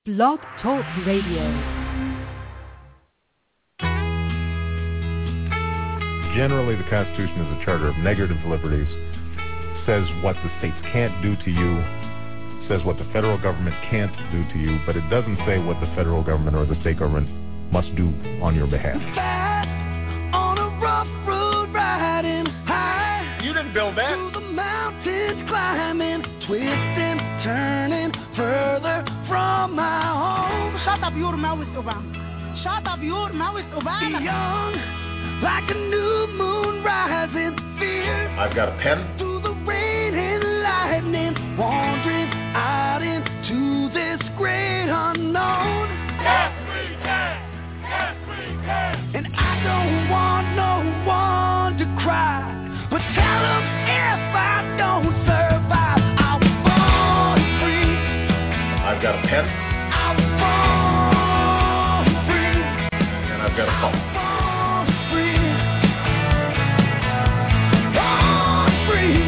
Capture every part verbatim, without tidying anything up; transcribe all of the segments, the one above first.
Blog Talk Radio. Generally, the Constitution is a charter of negative liberties, says what the states can't do to you, says what the federal government can't do to you, but it doesn't say what the federal government or the state government must do on your behalf. On a rough road riding high. You didn't build that. Through the mountains climbing, twisting, turning further from my home. Shut up, your mouth, Obama. Shut up, your mouth, Obama. Young, like a new moon rising, fierce. I've got a pen. Through the rain and lightning, wandering out into this great unknown. Yes, we can. Yes, we can. And I don't want no one to cry, but tell them if I don't survive, I was born free. I've got a pen. I was born free. And I've got a phone. Born free. Born free.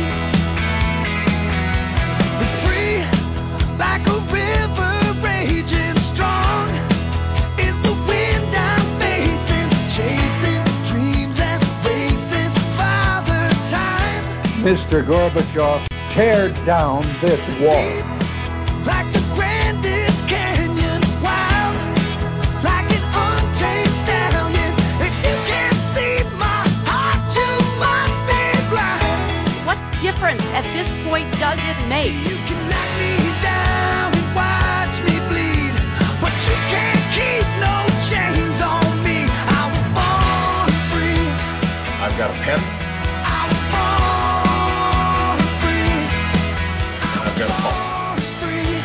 Free like a river raging strong. Is the wind I'm facing, chasing dreams and racing Father Time. Mister Gorbachev, tear down this wall. Like the grandest canyon, wild, like an untamed stallion. If you can't see my heart, you must be blind. What difference at this point does it make? You can knock me down and watch me bleed, but you can't keep no chains on me. I was born free. I've got a pen. I was born free. And I've got a phone. Born free.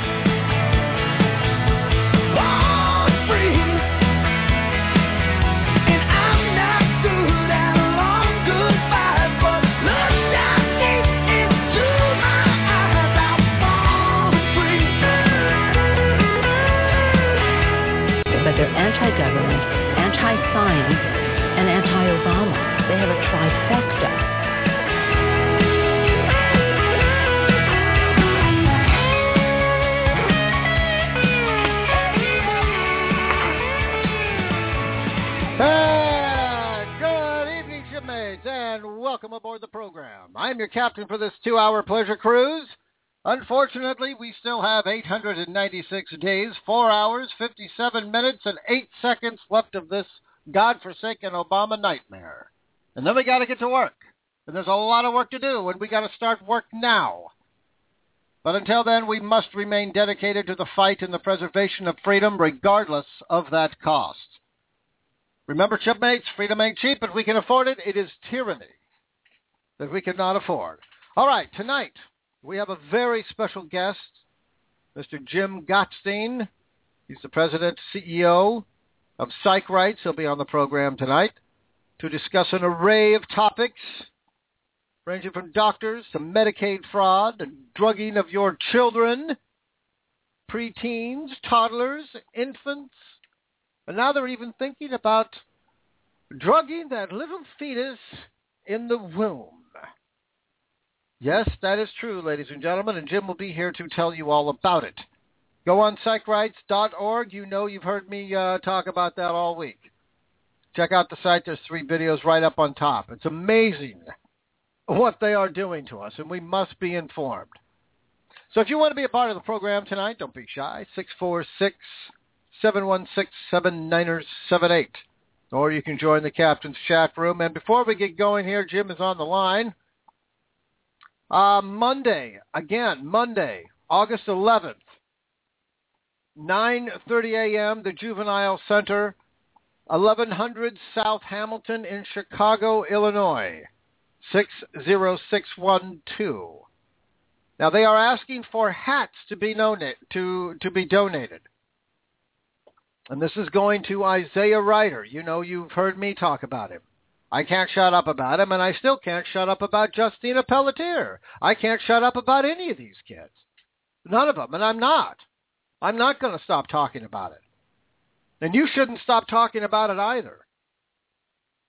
Born free. And I'm not good at a long goodbye, but look down deep into my eyes. I was born free. But they're anti-government, anti-science, and anti-Obama. They have a trifecta. Ah, good evening, shipmates, and welcome aboard the program. I'm your captain for this two-hour pleasure cruise. Unfortunately, we still have eight hundred ninety-six days, four hours, fifty-seven minutes, and eight seconds left of this godforsaken Obama nightmare. And then we got to get to work. And there's a lot of work to do, and we got to start work now. But until then, we must remain dedicated to the fight and the preservation of freedom, regardless of that cost. Remember, shipmates, freedom ain't cheap. If we can afford it, it is tyranny that we cannot afford. All right, tonight we have a very special guest, Mister Jim Gottstein. He's the president, C E O of Psych Rights. He'll be on the program tonight to discuss an array of topics, ranging from doctors to Medicaid fraud and drugging of your children, preteens, toddlers, infants, and now they're even thinking about drugging that little fetus in the womb. Yes, that is true, ladies and gentlemen, and Jim will be here to tell you all about it. Go on psych rights dot org. You know you've heard me uh, talk about that all week. Check out the site. There's three videos right up on top. It's amazing what they are doing to us, and we must be informed. So if you want to be a part of the program tonight, don't be shy. six four six, seven one six, seven nine seven eight. Or you can join the captain's chat room. And before we get going here, Jim is on the line. Uh, Monday, again, Monday, August eleventh, nine thirty a.m., the Juvenile Center, eleven hundred South Hamilton in Chicago, Illinois, six zero six one two. Now, they are asking for hats to be donate, to, to be donated. And this is going to Isaiah Ryder. You know, you've heard me talk about him. I can't shut up about him, and I still can't shut up about Justina Pelletier. I can't shut up about any of these kids. None of them, and I'm not. I'm not going to stop talking about it. And you shouldn't stop talking about it either.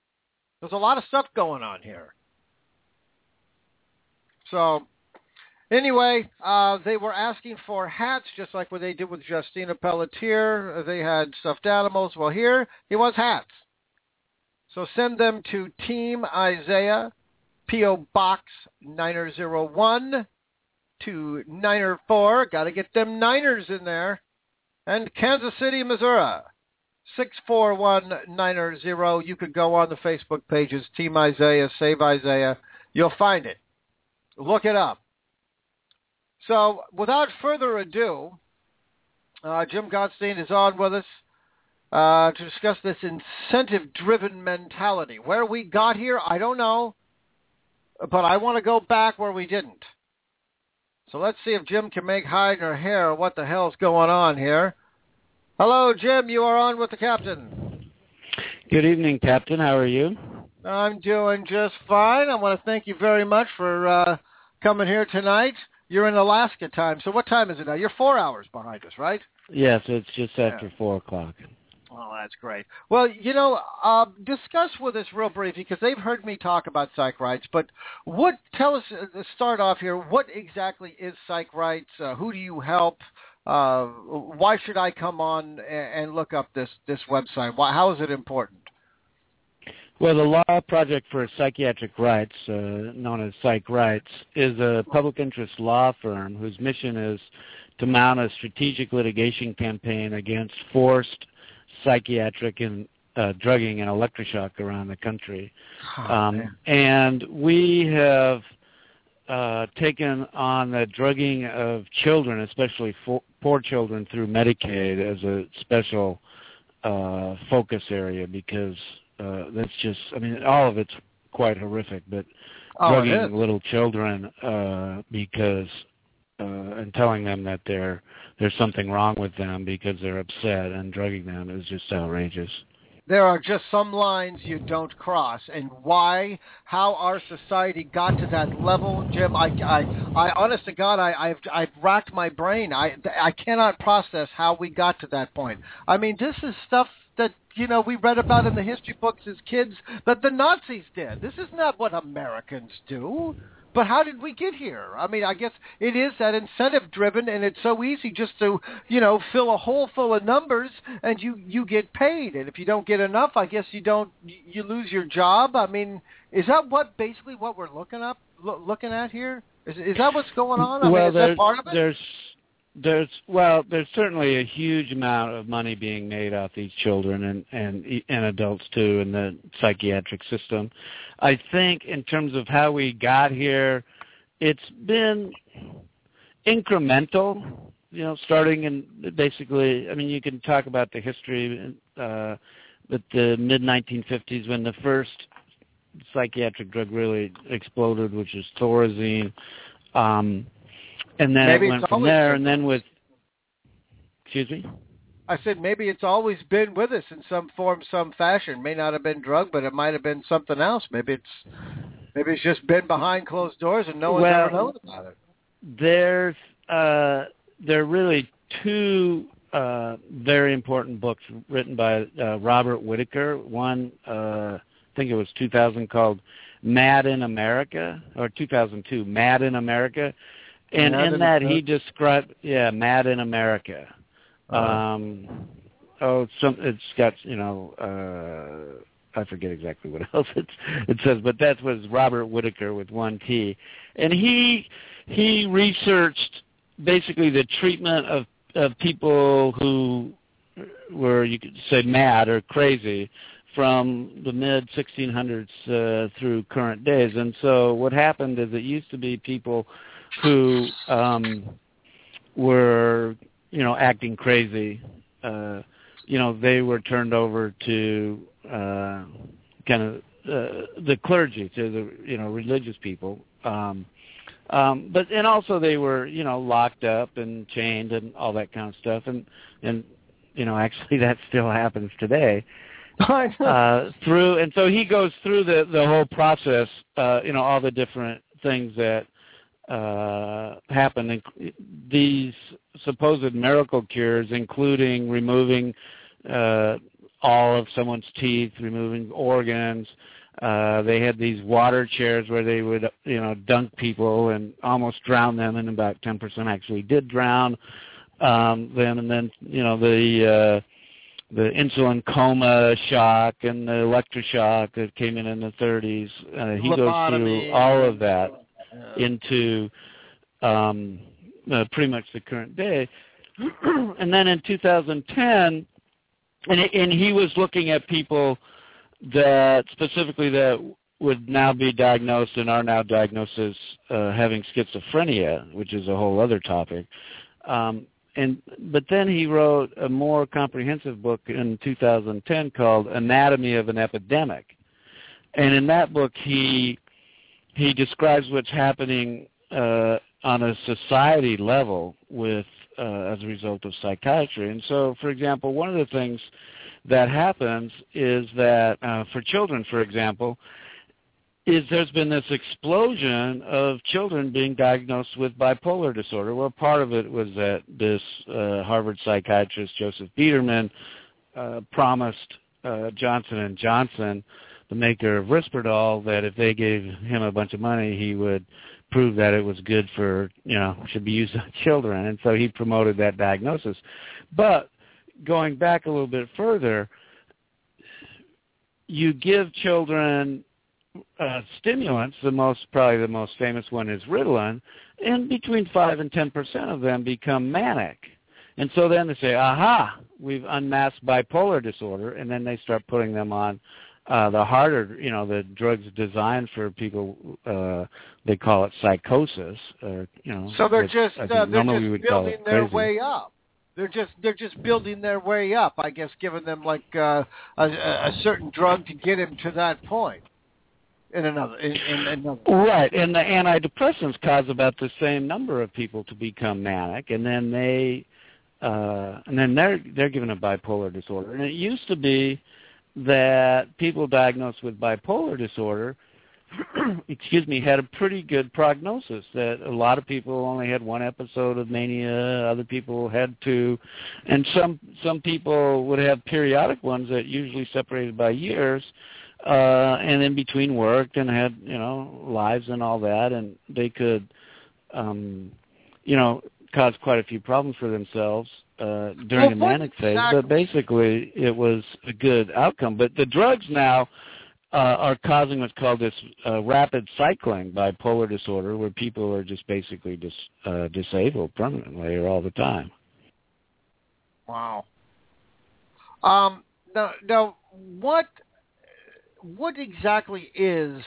There's a lot of stuff going on here. So Anyway, uh, they were asking for hats, just like what they did with Justina Pelletier. They had stuffed animals. Well, here he wants hats. So send them to Team Isaiah, P O. Box nine oh one to nine oh four. Got to get them Niners in there. And Kansas City, Missouri, six four one nine oh. You could go on the Facebook pages, Team Isaiah, Save Isaiah. You'll find it. Look it up. So without further ado, uh, Jim Gottstein is on with us uh, to discuss this incentive-driven mentality. Where we got here, I don't know, but I want to go back where we didn't. So let's see if Jim can make hide nor hair what the hell's going on here. Hello, Jim. You are on with the captain. Good evening, Captain. How are you? I'm doing just fine. I want to thank you very much for uh, coming here tonight. You're in Alaska time, so what time is it now? You're four hours behind us, right? Yes, it's just after yeah. four o'clock. Oh, that's great. Well, you know, uh, discuss with us real briefly, because they've heard me talk about psych rights, but what, tell us, uh, start off here, what exactly is psych rights? Uh, who do you help? Uh, why should I come on and, and look up this, this website? Why, how is it important? Well, the Law Project for Psychiatric Rights, uh, known as Psych Rights, is a public interest law firm whose mission is to mount a strategic litigation campaign against forced psychiatric and uh, drugging and electroshock around the country. Oh, um, and we have uh, taken on the drugging of children, especially for, poor children, through Medicaid as a special uh, focus area because uh, that's just, I mean, all of it's quite horrific, but oh, drugging little children uh, because uh, and telling them that they're there's something wrong with them because they're upset and drugging them is just outrageous. There are just some lines you don't cross, and why, how our society got to that level, Jim, I, I, I honest to God, I, I've, I've racked my brain. I, I cannot process how we got to that point. I mean, this is stuff that, you know, we read about in the history books as kids that the Nazis did. This is not what Americans do. But how did we get here? I mean, I guess it is that incentive-driven, and it's so easy just to, you know, fill a hole full of numbers, and you, you get paid. And if you don't get enough, I guess you don't, you lose your job. I mean, is that what basically what we're looking up, lo- looking at here? Is is that what's going on? I well, mean, is that part of it? There's, there's, well, there's certainly a huge amount of money being made off these children and, and, and adults, too, in the psychiatric system. I think in terms of how we got here, it's been incremental, you know, starting in basically, I mean, you can talk about the history uh, with the mid nineteen fifties when the first psychiatric drug really exploded, which is Thorazine. Um, and then Maybe it went it's from there, and then with, excuse me? I said maybe it's always been with us in some form, some fashion. May not have been drug, but it might have been something else. Maybe it's maybe it's just been behind closed doors and no one's well, ever known about it. There's uh, there are really two uh, very important books written by uh, Robert Whitaker. One, uh, I think it was two thousand, called Mad in America, or two thousand two, Mad in America. And Mad in, in that America? He described, yeah, Mad in America. Um, oh, some it's got, you know, uh, I forget exactly what else it's, it says, but that was Robert Whitaker with one T, and he he researched basically the treatment of of people who were, you could say, mad or crazy from the mid sixteen hundreds uh, through current days. And so what happened is it used to be people who um, were, you know, acting crazy, uh, you know, they were turned over to uh, kind of uh, the clergy, to the, you know, religious people. Um, um, but and also they were, you know, locked up and chained and all that kind of stuff. And, and you know, actually that still happens today. uh, through and so he goes through the, the whole process, uh, you know, all the different things that uh, happen. And these supposed miracle cures, including removing uh, all of someone's teeth, removing organs, Uh, they had these water chairs where they would, you know, dunk people and almost drown them, and about ten percent actually did drown um, them. And then, you know, the uh, the insulin coma shock and the electroshock that came in in the thirties. Uh, he goes through all of that into um, uh, pretty much the current day. And then in two thousand ten, and, and he was looking at people that specifically that would now be diagnosed and are now diagnosed as uh, having schizophrenia, which is a whole other topic. Um, and but then he wrote a more comprehensive book in two thousand ten called Anatomy of an Epidemic. And in that book, he he describes what's happening uh, on a society level with uh, as a result of psychiatry. And so, for example, one of the things that happens is that uh, for children, for example, is there's been this explosion of children being diagnosed with bipolar disorder. Well, part of it was that this uh, Harvard psychiatrist, Joseph Biederman, uh, promised uh, Johnson and Johnson, the maker of Risperdal, that if they gave him a bunch of money, he would prove that it was good for, you know, should be used on children. And so he promoted that diagnosis. But going back a little bit further, you give children uh, stimulants. The most, probably the most famous one is Ritalin, and between five and ten percent of them become manic. And so then they say, "Aha, we've unmasked bipolar disorder," and then they start putting them on uh, the harder, you know, the drugs designed for people. Uh, they call it psychosis, or you know. So they're which just I think uh, they're normally we just would call building it their crazy. way up. They're just they're just building their way up, I guess, giving them like uh, a, a certain drug to get him to that point. In another, in, in another. Right, and the antidepressants cause about the same number of people to become manic, and then they, uh, and then they're they're given a bipolar disorder. And it used to be that people diagnosed with bipolar disorder, excuse me, had a pretty good prognosis. That a lot of people only had one episode of mania, other people had two, and some some people would have periodic ones that usually separated by years. Uh, and in between worked and had, you know, lives and all that, and they could, um, you know, cause quite a few problems for themselves uh, during well, the manic phase. Exactly? But basically, it was a good outcome. But the drugs now uh, are causing what's called this uh, rapid cycling bipolar disorder, where people are just basically dis, uh, disabled permanently or all the time. Wow. Um. Now, now what? What exactly is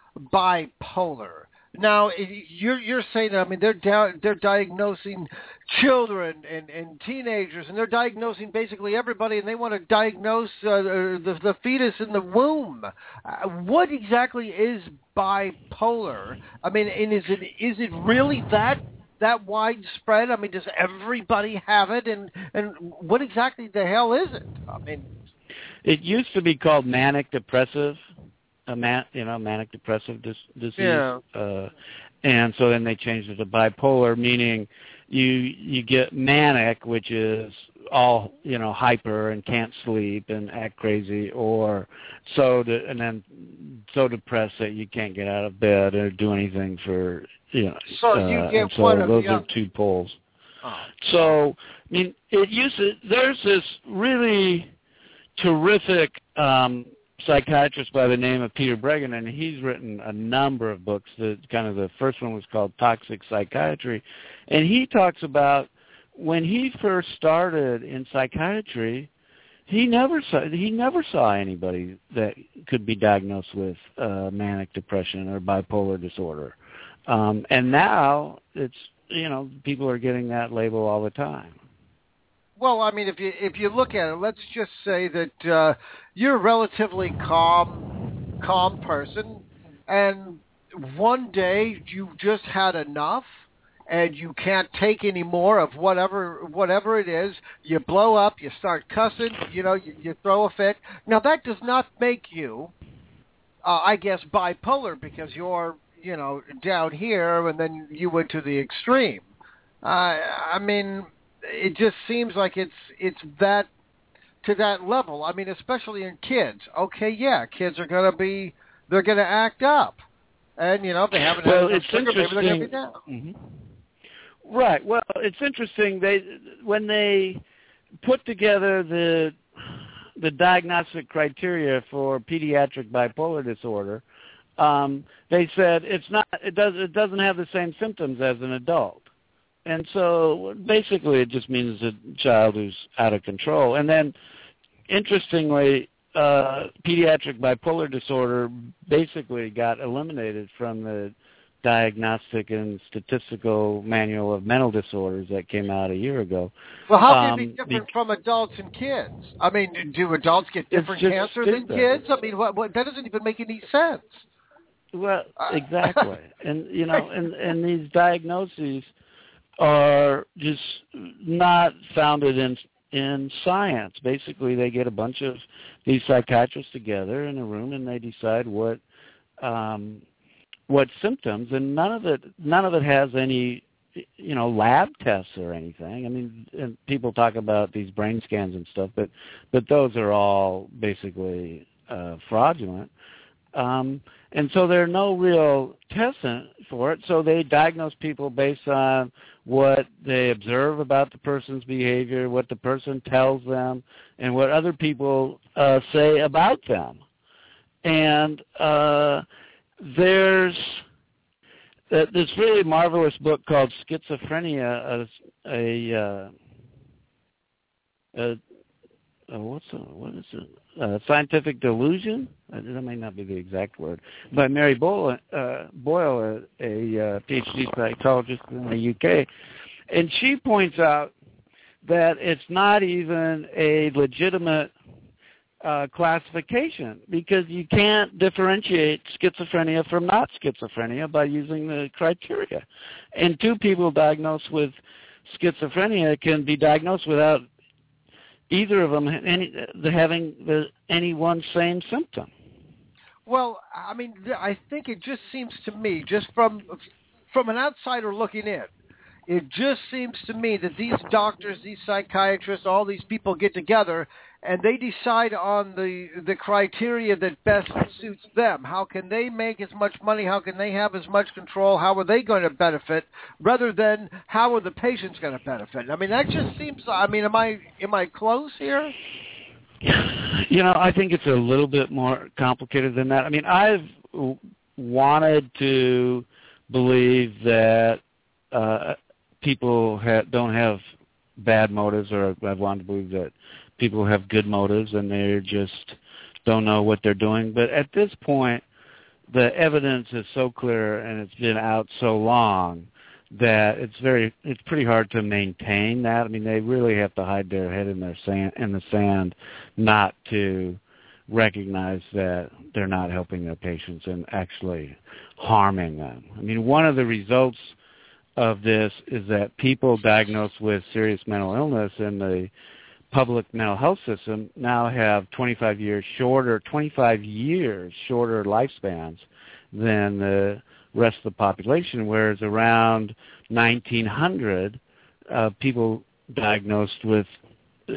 bipolar? Now, you're you're saying that, I mean, they're down, they're diagnosing children and, and teenagers, and they're diagnosing basically everybody, and they want to diagnose uh, the the fetus in the womb. Uh, what exactly is bipolar? I mean, and is it is it really that that widespread? I mean, does everybody have it? And and what exactly the hell is it? I mean. It used to be called manic depressive, a man, you know, manic depressive dis- disease. Yeah. Uh, and so then they changed it to bipolar, meaning you you get manic, which is all, you know, hyper and can't sleep and act crazy, or so de- and then so depressed that you can't get out of bed or do anything for, you know. So uh, you get so one of those the are other. two poles. Oh. So I mean, it used to. There's this really terrific um, psychiatrist by the name of Peter Breggin, and he's written a number of books. The kind of the first one was called Toxic Psychiatry, and he talks about when he first started in psychiatry, he never saw he never saw anybody that could be diagnosed with uh, manic depression or bipolar disorder, um, and now it's, you know, people are getting that label all the time. Well, I mean, if you if you look at it, let's just say that uh, you're a relatively calm, calm person, and one day you just had enough, and you can't take any more of whatever whatever it is. You blow up, you start cussing, you know, you, you throw a fit. Now that does not make you, uh, I guess, bipolar, because you're, you know, down here, and then you went to the extreme. Uh, I mean. It just seems like it's it's that to that level. I mean, especially in kids. Okay, yeah, kids are going to be they're going to act up. And, you know, if they haven't well, had enough it's sugar, maybe interesting. they're going to be down. Mm-hmm. Right. Well, it's interesting. They when they put together the the diagnostic criteria for pediatric bipolar disorder, um, they said it's not. It does. It doesn't have the same symptoms as an adult. And so basically it just means a child who's out of control. And then, interestingly, uh, pediatric bipolar disorder basically got eliminated from the Diagnostic and Statistical Manual of Mental Disorders that came out a year ago. Well, how can um, it be different be- from adults and kids? I mean, do adults get different cancer than stigma. kids? I mean, what, what, that doesn't even make any sense. Well, exactly. and, you know, and, and these diagnoses are just not founded in in science. Basically, they get a bunch of these psychiatrists together in a room and they decide what um, what symptoms, and none of it none of it has any you know lab tests or anything. I mean, and people talk about these brain scans and stuff, but but those are all basically uh, fraudulent. Um, and so there are no real tests for it. So they diagnose people based on what they observe about the person's behavior, what the person tells them, and what other people uh, say about them. And uh, there's uh, this really marvelous book called Schizophrenia, a, a, uh, a uh, what's a, what is it? Uh, scientific delusion? Uh, that may not be the exact word. By Mary Boyle, uh, Boyle, a, a uh, PhD psychologist in the U K, and she points out that it's not even a legitimate uh, classification because you can't differentiate schizophrenia from not schizophrenia by using the criteria. And two people diagnosed with schizophrenia can be diagnosed without either of them any, having the, any one same symptom. Well, I mean, I think it just seems to me, just from from an outsider looking in, it just seems to me that these doctors, these psychiatrists, all these people get together and they decide on the the criteria that best suits them. How can they make as much money? How can they have as much control? How are they going to benefit, rather than how are the patients going to benefit? I mean, that just seems. I mean, am I am I close here? You know, I think it's a little bit more complicated than that. I mean, I've wanted to believe that uh, people ha- don't have bad motives, or I've wanted to believe that people have good motives and they just don't know what they're doing. But at this point, the evidence is so clear and it's been out so long that it's very it's pretty hard to maintain that. I mean, they really have to hide their head in their sand in the sand not to recognize that they're not helping their patients and actually harming them. I mean, one of the results of this is that people diagnosed with serious mental illness in the public mental health system now have twenty-five years shorter, twenty-five years shorter lifespans than the rest of the population, whereas around nineteen hundred, uh, people diagnosed with, uh,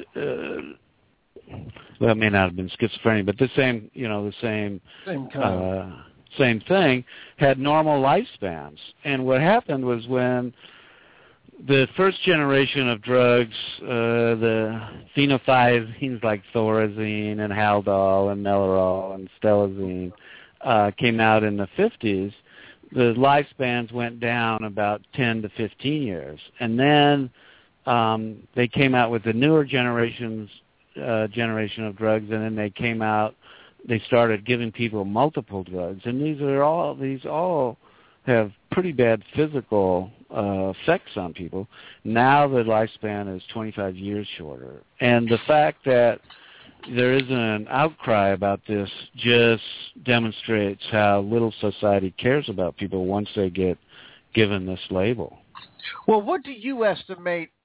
well, it may not have been schizophrenia, but the same, you know, the same, same kind uh, of. same thing, had normal lifespans. And what happened was when the first generation of drugs, uh, the phenothiazines like Thorazine and Haldol and Mellarol and Stelazine, uh, came out in the fifties, the lifespans went down about ten to fifteen years. And then um, they came out with the newer generations, uh, generation of drugs, and then they came out, they started giving people multiple drugs. And these are all, these all have pretty bad physical uh, effects on people. Now the lifespan is twenty-five years shorter. And the fact that there isn't an outcry about this just demonstrates how little society cares about people once they get given this label. Well, what do you estimate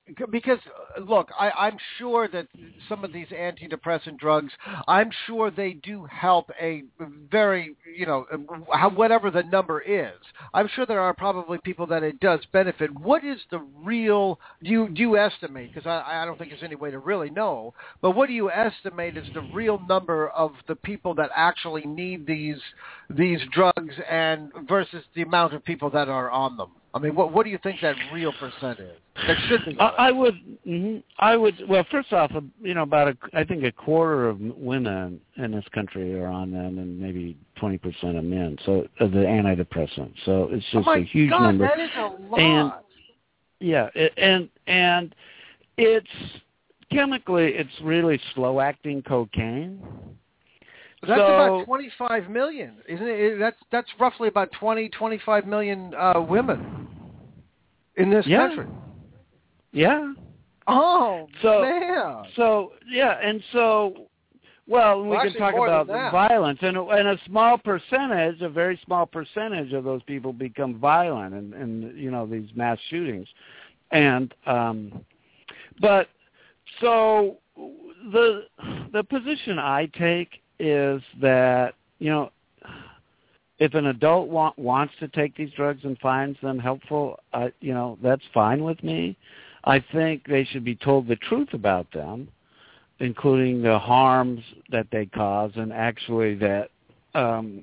Because, look, I, I'm sure that some of these antidepressant drugs, I'm sure they do help a very, you know, whatever the number is. I'm sure there are probably people that it does benefit. What is the real, do you, do you estimate, because I, I don't think there's any way to really know, but what do you estimate is the real number of the people that actually need these these drugs and versus the amount of people that are on them? I mean, what what do you think that real percent is? That should be. I, I would, mm-hmm, I would. Well, first off, you know, about a, I think a quarter of women in this country are on them, and maybe twenty percent of men. So uh, the antidepressant. So it's just oh my a huge God, number. That is a lot. And yeah, it, and and it's chemically, it's really slow acting cocaine. That's so, about twenty-five million, isn't it? That's that's roughly about twenty, twenty-five million uh, women in this yeah. country. Yeah. Oh, so, man. So, yeah, and so, well, we well, can talk about the violence. And, and a small percentage, a very small percentage of those people become violent in, in you know, these mass shootings. And, um, but, so, the the position I take is that, you know, if an adult wa- wants to take these drugs and finds them helpful, uh, you know, that's fine with me. I think they should be told the truth about them, including the harms that they cause, and actually that um,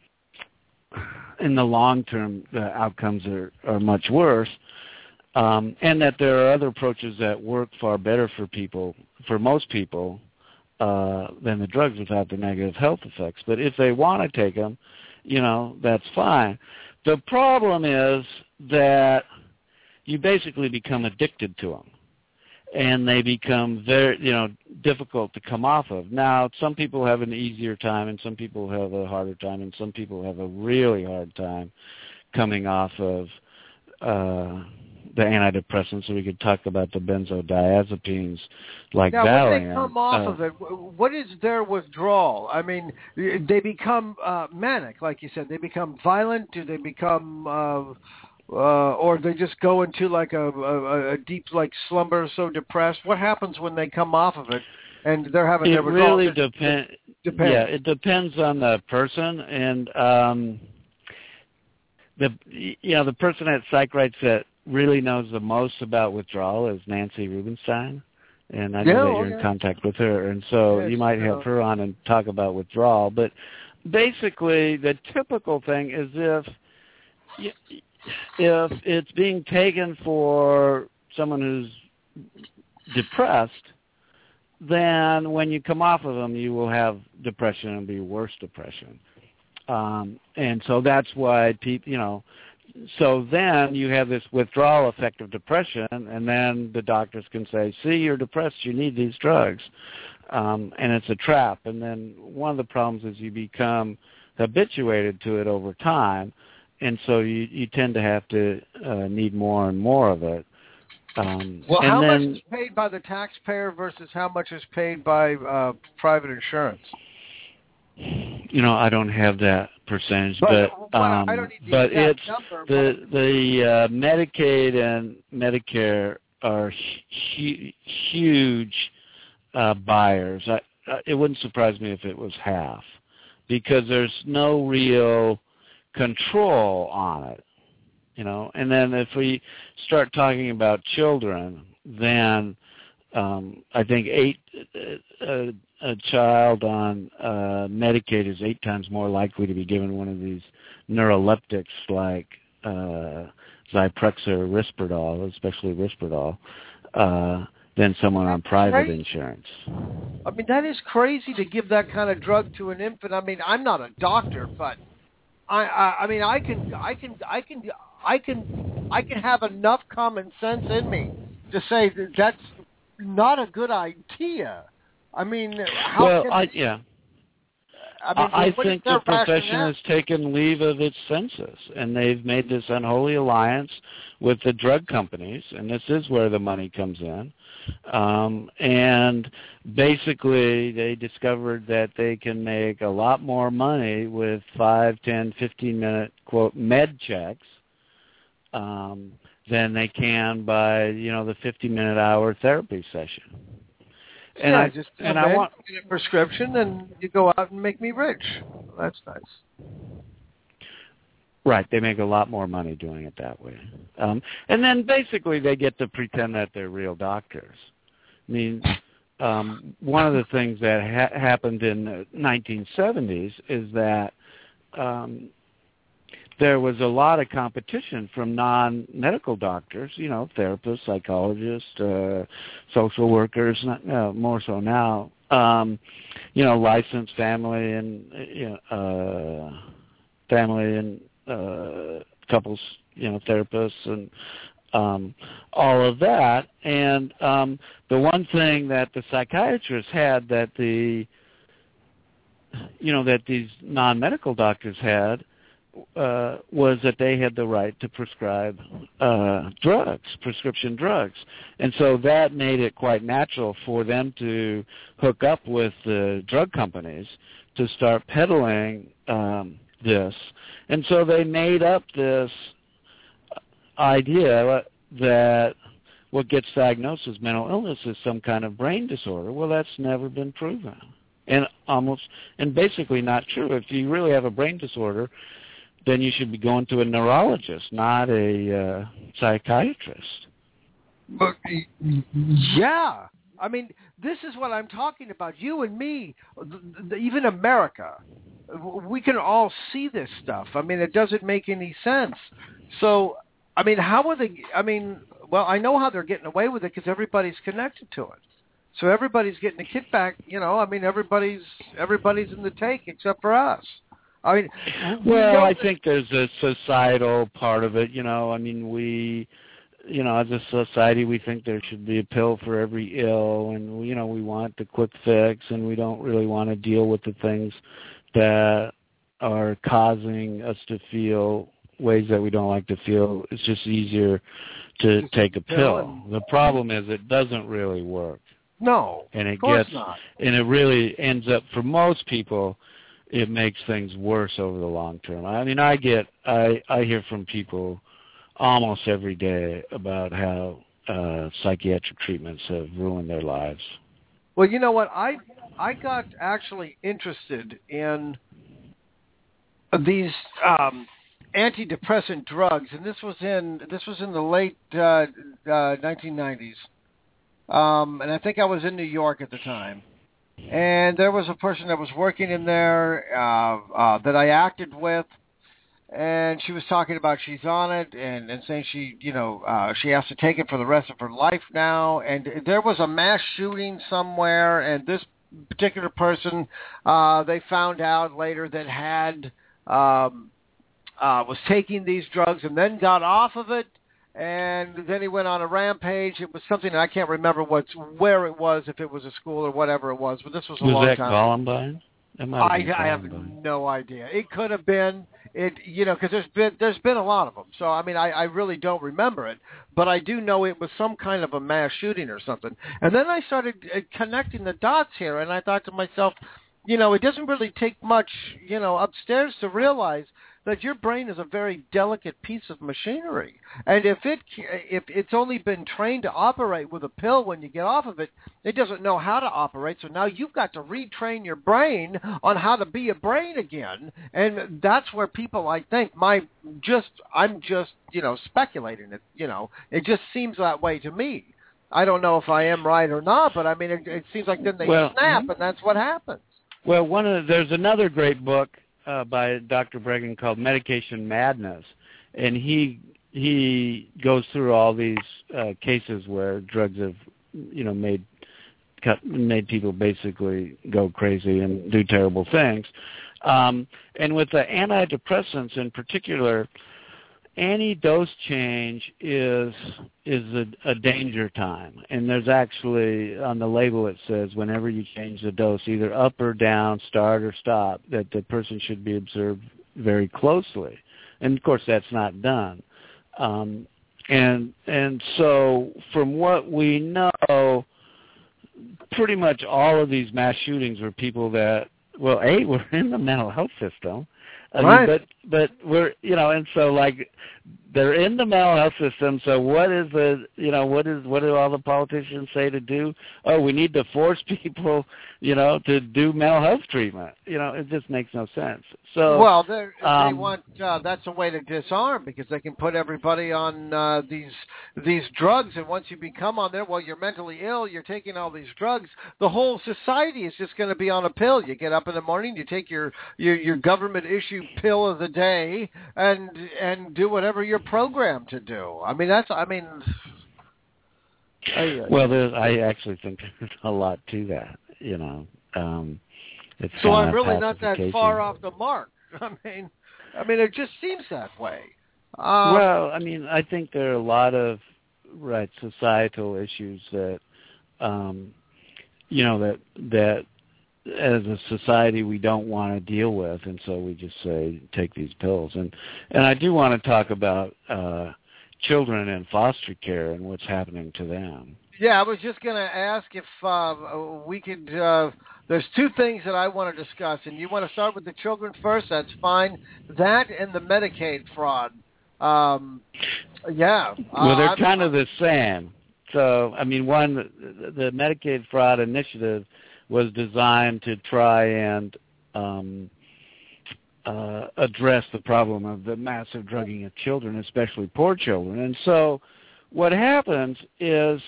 in the long term the outcomes are, are much worse, um, and that there are other approaches that work far better for people, for most people, uh, than the drugs without the negative health effects. But if they want to take them, you know, that's fine. The problem is that you basically become addicted to them, and they become very, you know, difficult to come off of. Now, some people have an easier time, and some people have a harder time, and some people have a really hard time coming off of uh, the antidepressants. So we could talk about the benzodiazepines like now, Valium. Now, when they come off uh, of it, what is their withdrawal? I mean, they become uh, manic, like you said. They become violent. Do they become... Uh, Uh, or they just go into like a, a, a deep like slumber, so depressed. What happens when they come off of it and they're having it their withdrawal? really depends. Depends. Yeah, it depends on the person, and um, the you know the person at PsychRights that really knows the most about withdrawal is Nancy Rubenstein, and I know yeah, that you're okay. in contact with her, and so yes, you might have her on and talk about withdrawal. But basically, the typical thing is if you, if it's being taken for someone who's depressed, then when you come off of them, you will have depression and be worse depression. Um, and so that's why people, you know, so then you have this withdrawal effect of depression, and then the doctors can say, see, you're depressed, you need these drugs. Um, and it's a trap. And then one of the problems is you become habituated to it over time, and so you, you tend to have to uh, need more and more of it. Um, well, and how then, much is paid by the taxpayer versus how much is paid by uh, private insurance? You know, I don't have that percentage, but but um, I don't need the but exact it's number, the but... the uh, Medicaid and Medicare are hu- huge uh, buyers. I, uh, it wouldn't surprise me if it was half, because there's no real control on it. You know, and then if we start talking about children, then um, I think eight uh, a child on uh, Medicaid is eight times more likely to be given one of these neuroleptics like uh, Zyprexa or Risperdal, especially Risperdal, uh, than someone on private crazy. insurance. I mean, that is crazy to give that kind of drug to an infant. I mean, I'm not a doctor, but I, I, I mean, I can, I can, I can, I can, I can have enough common sense in me to say that that's not a good idea. I mean, how well, can... I, yeah. I, mean, I what think is their the profession rationale? has taken leave of its senses, and they've made this unholy alliance with the drug companies, and this is where the money comes in. Um, and basically, they discovered that they can make a lot more money with five, ten, fifteen-minute, quote, med checks um, than they can by, you know, the fifty-minute hour therapy session. And yeah, I just and I want get a prescription, and you go out and make me rich. That's nice. Right, they make a lot more money doing it that way. Um, and then basically they get to pretend that they're real doctors. I mean, um, one of the things that ha- happened in the nineteen seventies is that um, there was a lot of competition from non-medical doctors, you know, therapists, psychologists, uh, social workers, not, uh, more so now, um, you know, licensed family and, you know, uh, family and uh, couples, you know, therapists and um, all of that. And um, the one thing that the psychiatrists had that the, you know, that these non-medical doctors had uh, was that they had the right to prescribe uh, drugs, prescription drugs. And so that made it quite natural for them to hook up with the drug companies to start peddling um, this. And so they made up this idea that what gets diagnosed as mental illness is some kind of brain disorder. Well, that's never been proven. And almost, and basically not true. If you really have a brain disorder, then you should be going to a neurologist, not a uh, psychiatrist. But, yeah. I mean, this is what I'm talking about. You and me, even America, we can all see this stuff. I mean, it doesn't make any sense. So, I mean, how are they, I mean, well, I know how they're getting away with it because everybody's connected to it. So everybody's getting a kickback, you know, I mean, everybody's everybody's in the take except for us. I mean, well, I think there's a societal part of it, you know, I mean, we, you know, as a society, we think there should be a pill for every ill, and, you know, we want the quick fix, and we don't really want to deal with the things that are causing us to feel ways that we don't like to feel. It's just easier to just take a pill. The problem is it doesn't really work. No, and it of course gets, not. And it really ends up, for most people, it makes things worse over the long term. I mean, I get, I, I hear from people almost every day about how uh, psychiatric treatments have ruined their lives. Well, you know what? I I got actually interested in these um, antidepressant drugs, and this was in this was in the late uh, uh, nineteen nineties. Um, and I think I was in New York at the time. And there was a person that was working in there uh, uh, that I acted with, and she was talking about she's on it and, and saying she, you know, uh, she has to take it for the rest of her life now. And there was a mass shooting somewhere, and this particular person, uh, they found out later that had um, uh, was taking these drugs and then got off of it. And then he went on a rampage. It was something that I can't remember what's where it was, if it was a school or whatever it was. But this was a was long that time. Columbine? That might have I, been I have Columbine. no idea. It could have been it, you know, because there's been there's been a lot of them. So I mean, I, I really don't remember it, but I do know it was some kind of a mass shooting or something. And then I started uh, connecting the dots here, and I thought to myself, you know, it doesn't really take much, you know, upstairs to realize that your brain is a very delicate piece of machinery. And if it if it's only been trained to operate with a pill when you get off of it, it doesn't know how to operate. So now you've got to retrain your brain on how to be a brain again. And that's where people, I think, my just I'm just, you know, speculating it, you know. It just seems that way to me. I don't know if I am right or not, but I mean, it, it seems like then they well, snap, and that's what happens. Well, one of the, there's another great book Uh, by Doctor Bregan called Medication Madness, and he he goes through all these uh, cases where drugs have, you know, made cut, made people basically go crazy and do terrible things. Um, and with the antidepressants in particular, any dose change is is a, a danger time. And there's actually, on the label it says, whenever you change the dose, either up or down, start or stop, that the person should be observed very closely. And, of course, that's not done. Um, and and so from what we know, pretty much all of these mass shootings were people that, well, A, were in the mental health system, I right. mean, but but we're, you know, and so like they're in the mental health system. So what is the, you know, what is what do all the politicians say to do? Oh, we need to force people, you know, to do mental health treatment. You know, it just makes no sense. So well, they um, want uh, that's a way to disarm, because they can put everybody on uh, these these drugs, and once you become on there, well, you're mentally ill. You're taking all these drugs. The whole society is just going to be on a pill. You get up in the morning, you take your your, your government issue pill of the day, and and do whatever you're programmed to do. I mean, that's I mean. I, well, there's, I actually think there's a lot to that. You know. Um, It's so I'm really not that far off the mark. I mean, I mean, it just seems that way. Um, well, I mean, I think there are a lot of right societal issues that, um, you know, that that as a society we don't want to deal with, and so we just say take these pills. And and I do want to talk about uh, children in foster care and what's happening to them. Yeah, I was just going to ask if uh, we could. Uh, there's two things that I want to discuss, and you want to start with the children first. That's fine. That and the Medicaid fraud. Um, yeah. Well, they're uh, kind of the same. So, I mean, one, the, the Medicaid fraud initiative was designed to try and um, uh, address the problem of the massive drugging of children, especially poor children. And so, what happens is.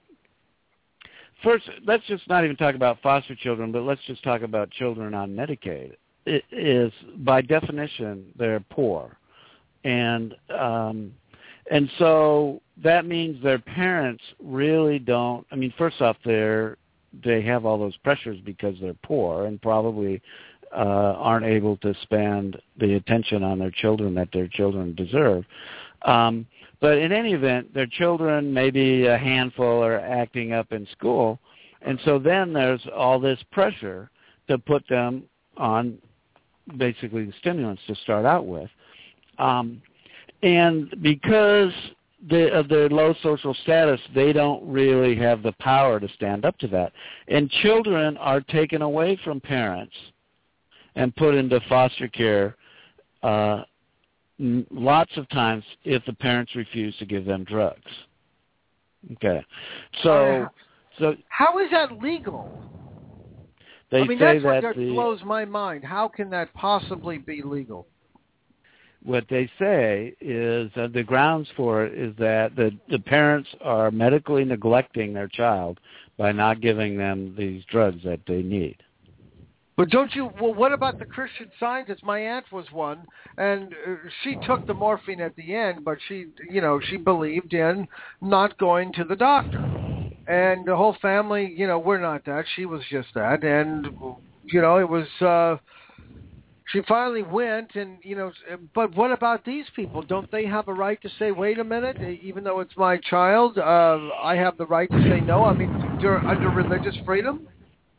First, let's just not even talk about foster children, but let's just talk about children on Medicaid. It is, by definition, they're poor. And um, and so that means their parents really don't, I mean, first off, they're, they have all those pressures because they're poor and probably uh, aren't able to spend the attention on their children that their children deserve. Um But in any event, their children, maybe a handful, are acting up in school. And so then there's all this pressure to put them on basically the stimulants to start out with. Um, and because they, of their low social status, they don't really have the power to stand up to that. And children are taken away from parents and put into foster care uh lots of times if the parents refuse to give them drugs. Okay. So uh, so how is that legal? They I mean, say that's that what the, blows my mind. How can that possibly be legal? What they say is that the grounds for it is that the, the parents are medically neglecting their child by not giving them these drugs that they need. But don't you, well, what about the Christian Scientist? My aunt was one, and uh, she took the morphine at the end, but she, you know, she believed in not going to the doctor. And the whole family, you know, we're not that. She was just that. And, you know, it was, uh, she finally went, and, you know, but what about these people? Don't they have a right to say, wait a minute, even though it's my child, uh, I have the right to say no? I mean, under, under religious freedom?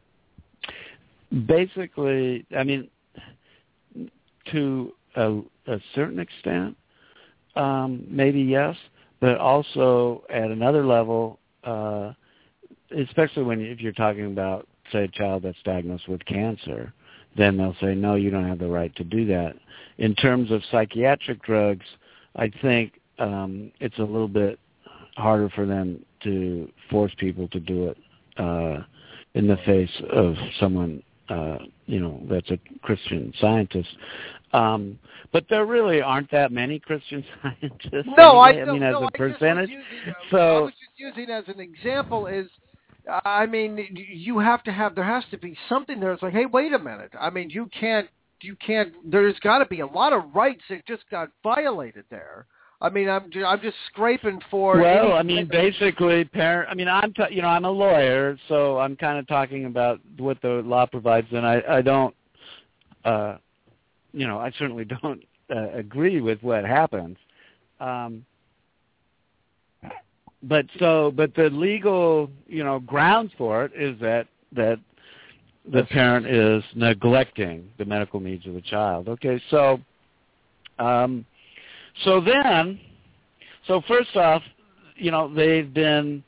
Basically, I mean, to a, a certain extent, um, maybe yes, but also at another level, uh, especially when if you're talking about, say, a child that's diagnosed with cancer, then they'll say, no, you don't have the right to do that. In terms of psychiatric drugs, I think um, it's a little bit harder for them to force people to do it uh, in the face of someone Uh, you know, that's a Christian Scientist. Um, but there really aren't that many Christian Scientists. No, anyway. I, I mean, no, as no, a percentage. I using, uh, so I was just using as an example is, I mean, you have to have, there has to be something there. It's like, hey, wait a minute. I mean, you can't, you can't, there's got to be a lot of rights that just got violated there. I mean, I'm I'm just scraping for. Well, I mean, basically, parent. I mean, I'm t- you know I'm a lawyer, so I'm kind of talking about what the law provides, and I I don't, uh, you know, I certainly don't uh, agree with what happens. Um, but so, but the legal, you know, grounds for it is that that the parent is neglecting the medical needs of the child. Okay, so. Um, So then, so first off, you know, they've been,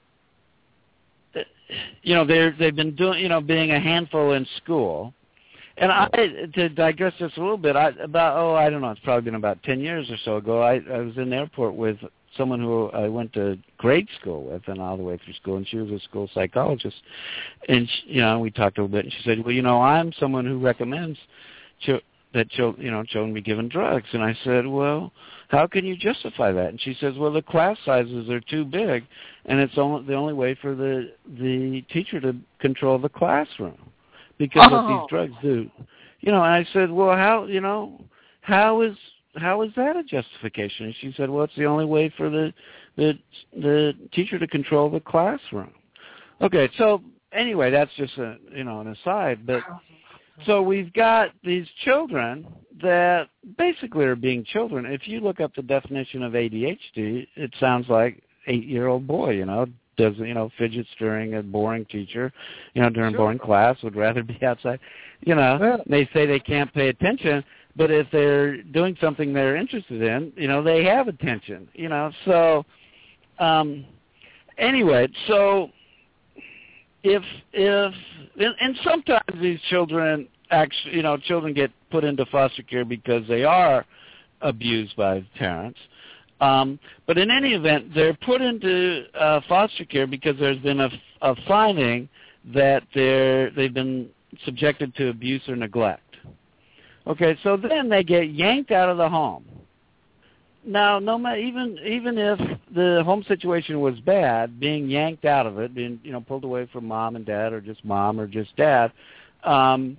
you know, they're, they've been doing, you know, being a handful in school. And I, to digress just a little bit, I, about, oh, I don't know, it's probably been about ten years or so ago, I, I was in the airport with someone who I went to grade school with and all the way through school, and she was a school psychologist. And, she, you know, we talked a little bit, and she said, well, you know, I'm someone who recommends ch- that, ch- you know, children be given drugs. And I said, well, how can you justify that? And she says, well, the class sizes are too big, and it's only, the only way for the, the teacher to control the classroom because oh. of these drugs do. You know, and I said, well, how, you know, how is... How is that a justification? And she said, well, it's the only way for the, the the teacher to control the classroom. Okay, so anyway, that's just a, you know, an aside. But so we've got these children that basically are being children. If you look up the definition of A D H D, it sounds like eight-year-old boy, you know, does, you know, fidgets during a boring teacher, you know, during sure. boring class, would rather be outside. You know, yeah. They say they can't pay attention. But if they're doing something they're interested in, you know, they have attention, you know. So um, anyway, so if, if and, and sometimes these children actually, you know, children get put into foster care because they are abused by parents. Um, but in any event, they're put into uh, foster care because there's been a, a finding that they're, they've been subjected to abuse or neglect. Okay, so then they get yanked out of the home. Now, no matter, even even if the home situation was bad, being yanked out of it, being, you know, pulled away from mom and dad, or just mom or just dad, um,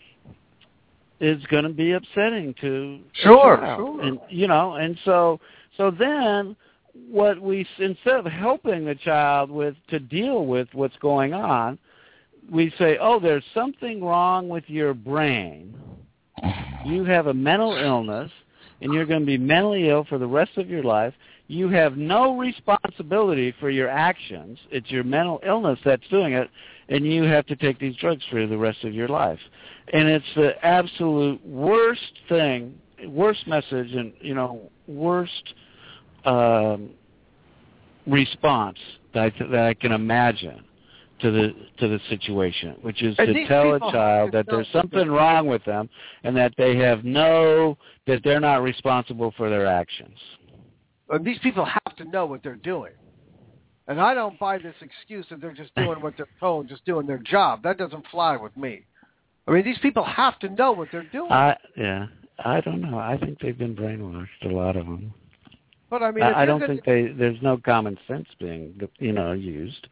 is going to be upsetting to sure, child. sure, and you know, and so so then what we instead of helping the child with to deal with what's going on, we say, oh, there's something wrong with your brain. You have a mental illness, and you're going to be mentally ill for the rest of your life. You have no responsibility for your actions. It's your mental illness that's doing it, and you have to take these drugs for the rest of your life. And it's the absolute worst thing, worst message, and, you know, worst um, response that I, that I can imagine to the to the situation, which is and to tell a child that there's something wrong with them and that they have no, that they're not responsible for their actions. And these people have to know what they're doing. And I don't buy this excuse that they're just doing what they're told, just doing their job. That doesn't fly with me. I mean, these people have to know what they're doing. I, yeah, I don't know. I think they've been brainwashed, a lot of them. But I mean, I, I don't think they, there's no common sense being, you know, used.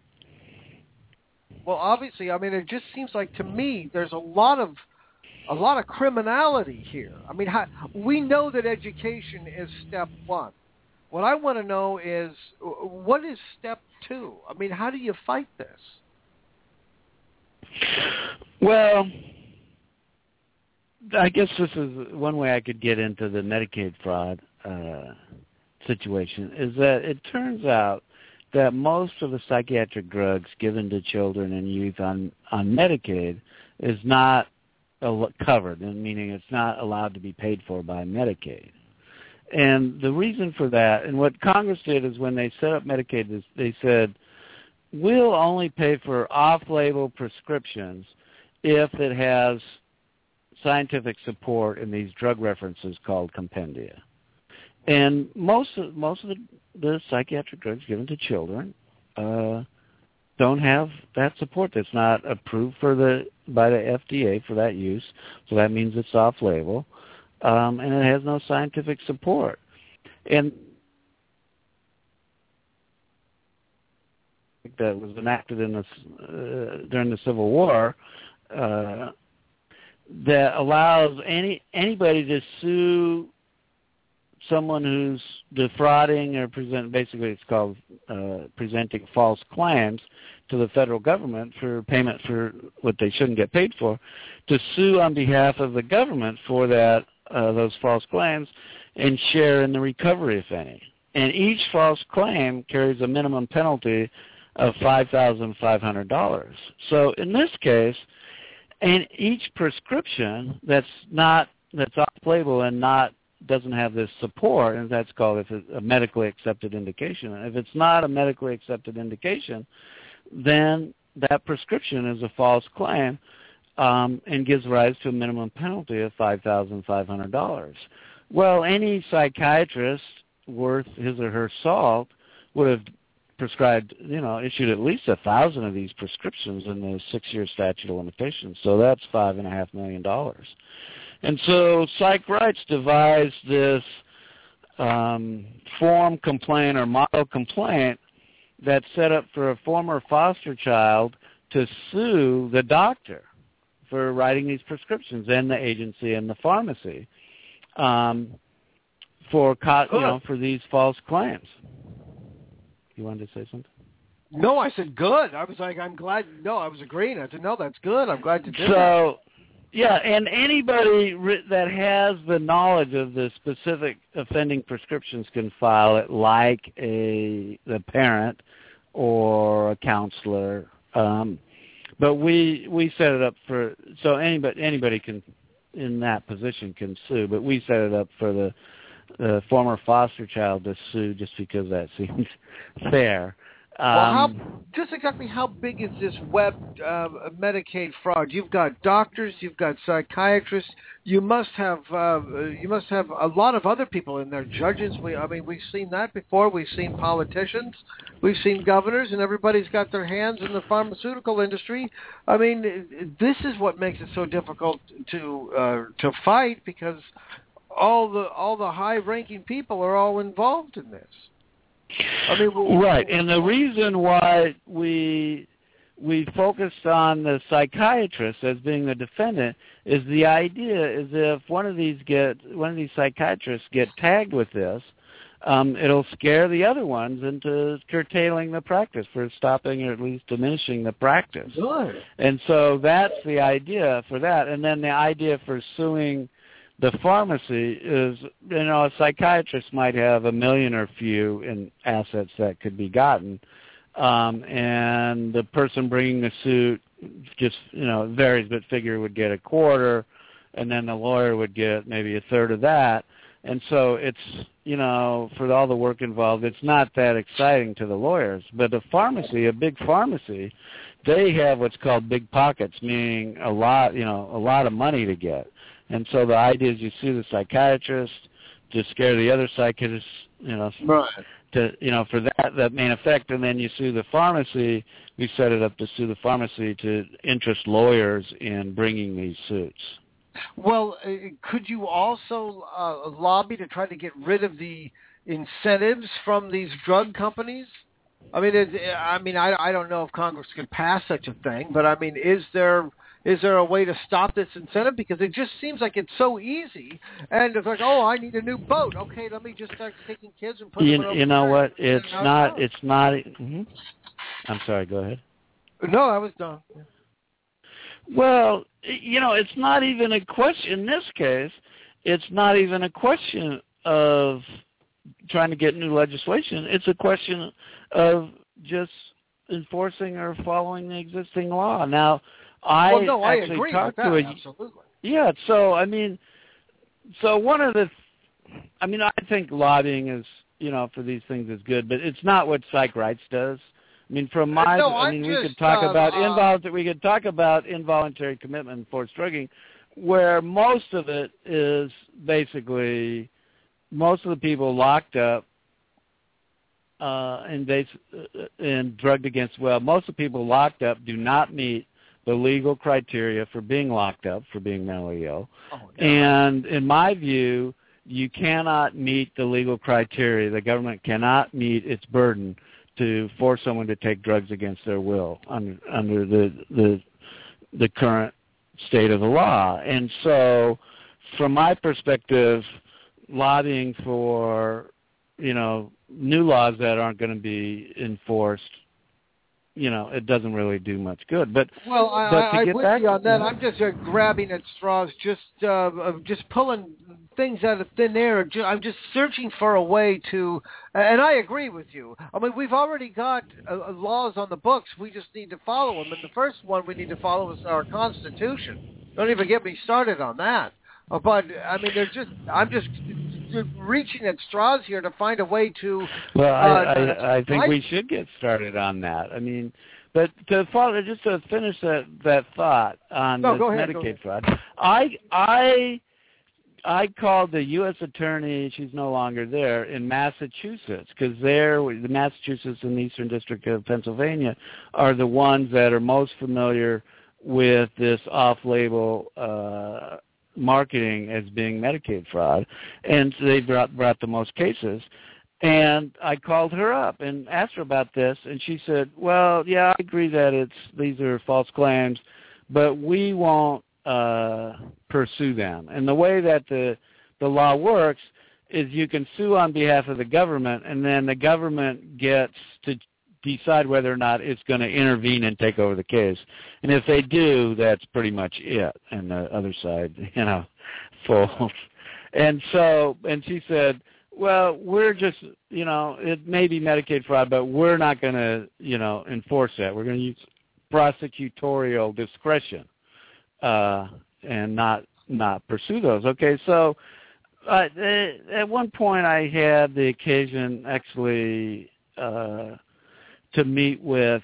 Well, obviously, I mean, it just seems like to me there's a lot of a lot of criminality here. I mean, how, we know that education is step one. What I want to know is what is step two? I mean, how do you fight this? Well, I guess this is one way I could get into the Medicaid fraud uh, situation, is that it turns out that most of the psychiatric drugs given to children and youth on, on Medicaid is not covered, meaning it's not allowed to be paid for by Medicaid. And the reason for that, and what Congress did is when they set up Medicaid, they said, we'll only pay for off-label prescriptions if it has scientific support in these drug references called compendia. And most of, most of the, the psychiatric drugs given to children uh, don't have that support. That's not approved for the by the F D A for that use, so that means it's off-label, um, and it has no scientific support. And that was enacted in the, uh, during the Civil War uh, that allows any anybody to sue someone who's defrauding or present, basically it's called uh, presenting false claims to the federal government for payment for what they shouldn't get paid for, to sue on behalf of the government for that uh, those false claims and share in the recovery, if any. And each false claim carries a minimum penalty of five thousand five hundred dollars. So in this case, and each prescription that's not that's off-label and not doesn't have this support, and that's called if it's a medically accepted indication. If it's not a medically accepted indication, then that prescription is a false claim, um, and gives rise to a minimum penalty of five thousand five hundred dollars. Well, any psychiatrist worth his or her salt would have prescribed, you know, issued at least a thousand of these prescriptions in the six-year statute of limitations. So that's five and a half million dollars. And so Psych Rights devised this um, form complaint or model complaint that's set up for a former foster child to sue the doctor for writing these prescriptions and the agency and the pharmacy um, for co- you know for these false claims. You wanted to say something? No, I said good. I was like, I'm glad. No, I was agreeing. I said, no, that's good. I'm glad you did so, that. Yeah, and anybody re- that has the knowledge of the specific offending prescriptions can file it, like a the parent or a counselor. Um, but we we set it up for so anybody anybody can in that position can sue. But we set it up for the, the former foster child to sue just because that seems fair. Um, well, how, just exactly how big is this web uh, Medicaid fraud? You've got doctors, you've got psychiatrists. You must have uh, you must have a lot of other people in there. Judges. We, I mean, we've seen that before. We've seen politicians. We've seen governors, and everybody's got their hands in the pharmaceutical industry. I mean, this is what makes it so difficult to uh, to fight because all the all the high-ranking people are all involved in this. I mean, we'll, right, and the reason why we we focused on the psychiatrist as being the defendant is the idea is if one of these get one of these psychiatrists get tagged with this, um, it'll scare the other ones into curtailing the practice, for stopping or at least diminishing the practice. Good. And so that's the idea for that, and then the idea for suing the pharmacy is, you know, a psychiatrist might have a million or few in assets that could be gotten, um, and the person bringing the suit just, you know, it varies, but figure would get a quarter, and then the lawyer would get maybe a third of that. And so it's, you know, for all the work involved, it's not that exciting to the lawyers. But a pharmacy, a big pharmacy, they have what's called big pockets, meaning a lot, you know, a lot of money to get. And so the idea is you sue the psychiatrist to scare the other psychiatrists, you know, right. to you know for that that main effect, and then you sue the pharmacy. We set it up to sue the pharmacy to interest lawyers in bringing these suits. Well, uh, could you also uh, lobby to try to get rid of the incentives from these drug companies? I mean, it, I mean, I, I don't know if Congress could pass such a thing, but I mean, is there is there a way to stop this incentive? Because it just seems like it's so easy, and it's like, oh, I need a new boat. Okay, let me just start taking kids and putting you, them over You know there. what? It's not. It's not. Mm-hmm. I'm sorry. Go ahead. No, I was done. Yeah. Well, you know, it's not even a question. In this case, it's not even a question of trying to get new legislation. It's a question of just enforcing or following the existing law. Now, I well, no, actually I agree talked with that, to a absolutely. Yeah, so I mean, so one of the, I mean, I think lobbying is, you know, for these things is good, but it's not what Psych Rights does. I mean, from my, no, I mean, I'm we just, could talk uh, about uh, involuntary, we could talk about involuntary commitment and forced drugging, where most of it is basically most of the people locked up uh, and they and drugged against. Well, most of the people locked up do not meet the legal criteria for being locked up, for being mentally ill. Oh, no. And in my view, you cannot meet the legal criteria. The government cannot meet its burden to force someone to take drugs against their will under, under the, the the current state of the law. And so, from my perspective, lobbying for, you know, new laws that aren't going to be enforced, you know, it doesn't really do much good. But well, I, but to I, get I'm back with you on that. I'm just uh, grabbing at straws, just uh, of just pulling things out of thin air. I'm just searching for a way to, and I agree with you. I mean, we've already got uh, laws on the books. We just need to follow them. And the first one we need to follow is our Constitution. Don't even get me started on that. Uh, but I mean, there's just I'm just reaching at straws here to find a way to. Well, I, uh, I, I think I, we should get started on that. I mean, but to follow, just to finish that that thought on no, this go ahead, Medicaid go ahead. fraud, I I. I called the U S attorney, she's no longer there, in Massachusetts, because there, the Massachusetts and the Eastern District of Pennsylvania are the ones that are most familiar with this off-label uh, marketing as being Medicaid fraud, and so they brought, brought the most cases. And I called her up and asked her about this, and she said, well, yeah, I agree that it's these are false claims, but we won't uh pursue them. And the way that the the law works is you can sue on behalf of the government, and then the government gets to decide whether or not it's going to intervene and take over the case. And if they do, that's pretty much it. And the other side, you know, folds. And so, and she said, well, we're just, you know, it may be Medicaid fraud, but we're not going to, you know, enforce that. We're going to use prosecutorial discretion. Uh, and not not pursue those. Okay, so uh, at one point I had the occasion actually uh, to meet with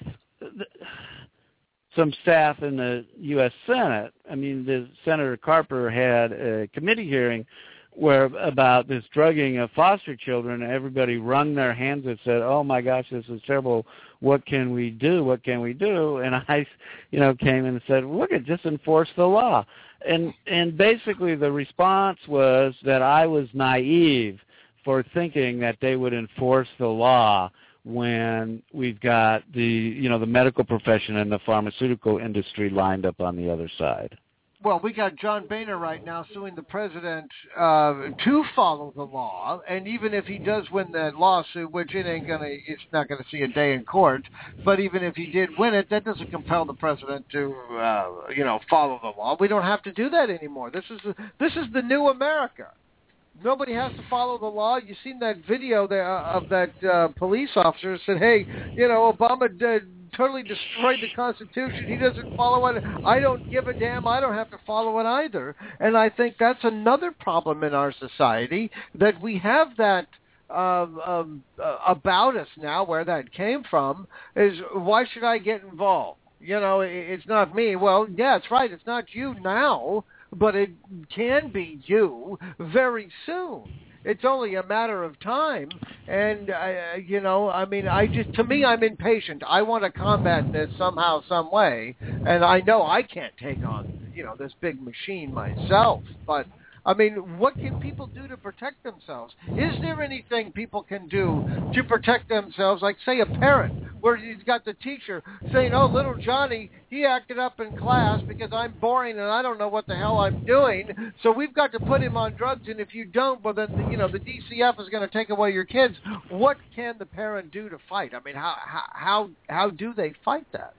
some staff in the U S Senate. I mean, the, Senator Carper had a committee hearing where about this drugging of foster children, and everybody wrung their hands and said, oh, my gosh, this is terrible. What can we do? What can we do? And I, you know, came in and said, look, just enforce the law. And and basically the response was that I was naive for thinking that they would enforce the law when we've got the, you know, the medical profession and the pharmaceutical industry lined up on the other side. Well, we got John Boehner right now suing the president uh, to follow the law, and even if he does win that lawsuit, which it ain't gonna, it's not gonna see a day in court. But even if he did win it, that doesn't compel the president to, uh, you know, follow the law. We don't have to do that anymore. This is this is the new America. Nobody has to follow the law. You seen that video there of that uh, police officer who said, "Hey, you know, Obama did." Totally destroyed the Constitution. He doesn't follow it. I don't give a damn. I don't have to follow it either. And I think that's another problem in our society, that we have that uh, um, uh, about us now. Where that came from is, why should I get involved? You know, it, it's not me. Well, yeah, it's right. It's not you now, but it can be you very soon. It's only a matter of time, and uh, you know, I mean, I just, to me, I'm impatient. I want to combat this somehow, some way, and I know I can't take on, you know, this big machine myself. But I mean, what can people do to protect themselves? Is there anything people can do to protect themselves? Like, say, a parent, where he's got the teacher saying, "Oh, little Johnny, he acted up in class because I'm boring and I don't know what the hell I'm doing. So we've got to put him on drugs, and if you don't, well, then, you know, the D C F is going to take away your kids." What can the parent do to fight? I mean, how how how do they fight that?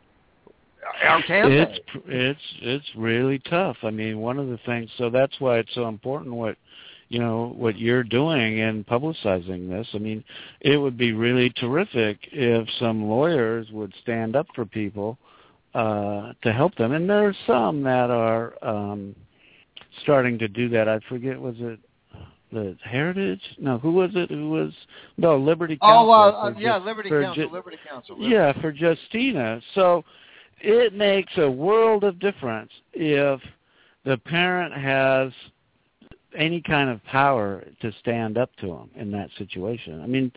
Or can it's they? it's it's really tough. I mean, one of the things. So that's why it's so important what you know what you're doing and publicizing this. I mean, it would be really terrific if some lawyers would stand up for people uh, to help them. And there are some that are um, starting to do that. I forget, was it the Heritage? No, who was it? Who was no Liberty Counsel? Oh, uh, uh, yeah, just, Liberty for Counsel. Ju- Liberty Counsel. Liberty. Yeah, for Justina. So it makes a world of difference if the parent has any kind of power to stand up to them in that situation. I mean,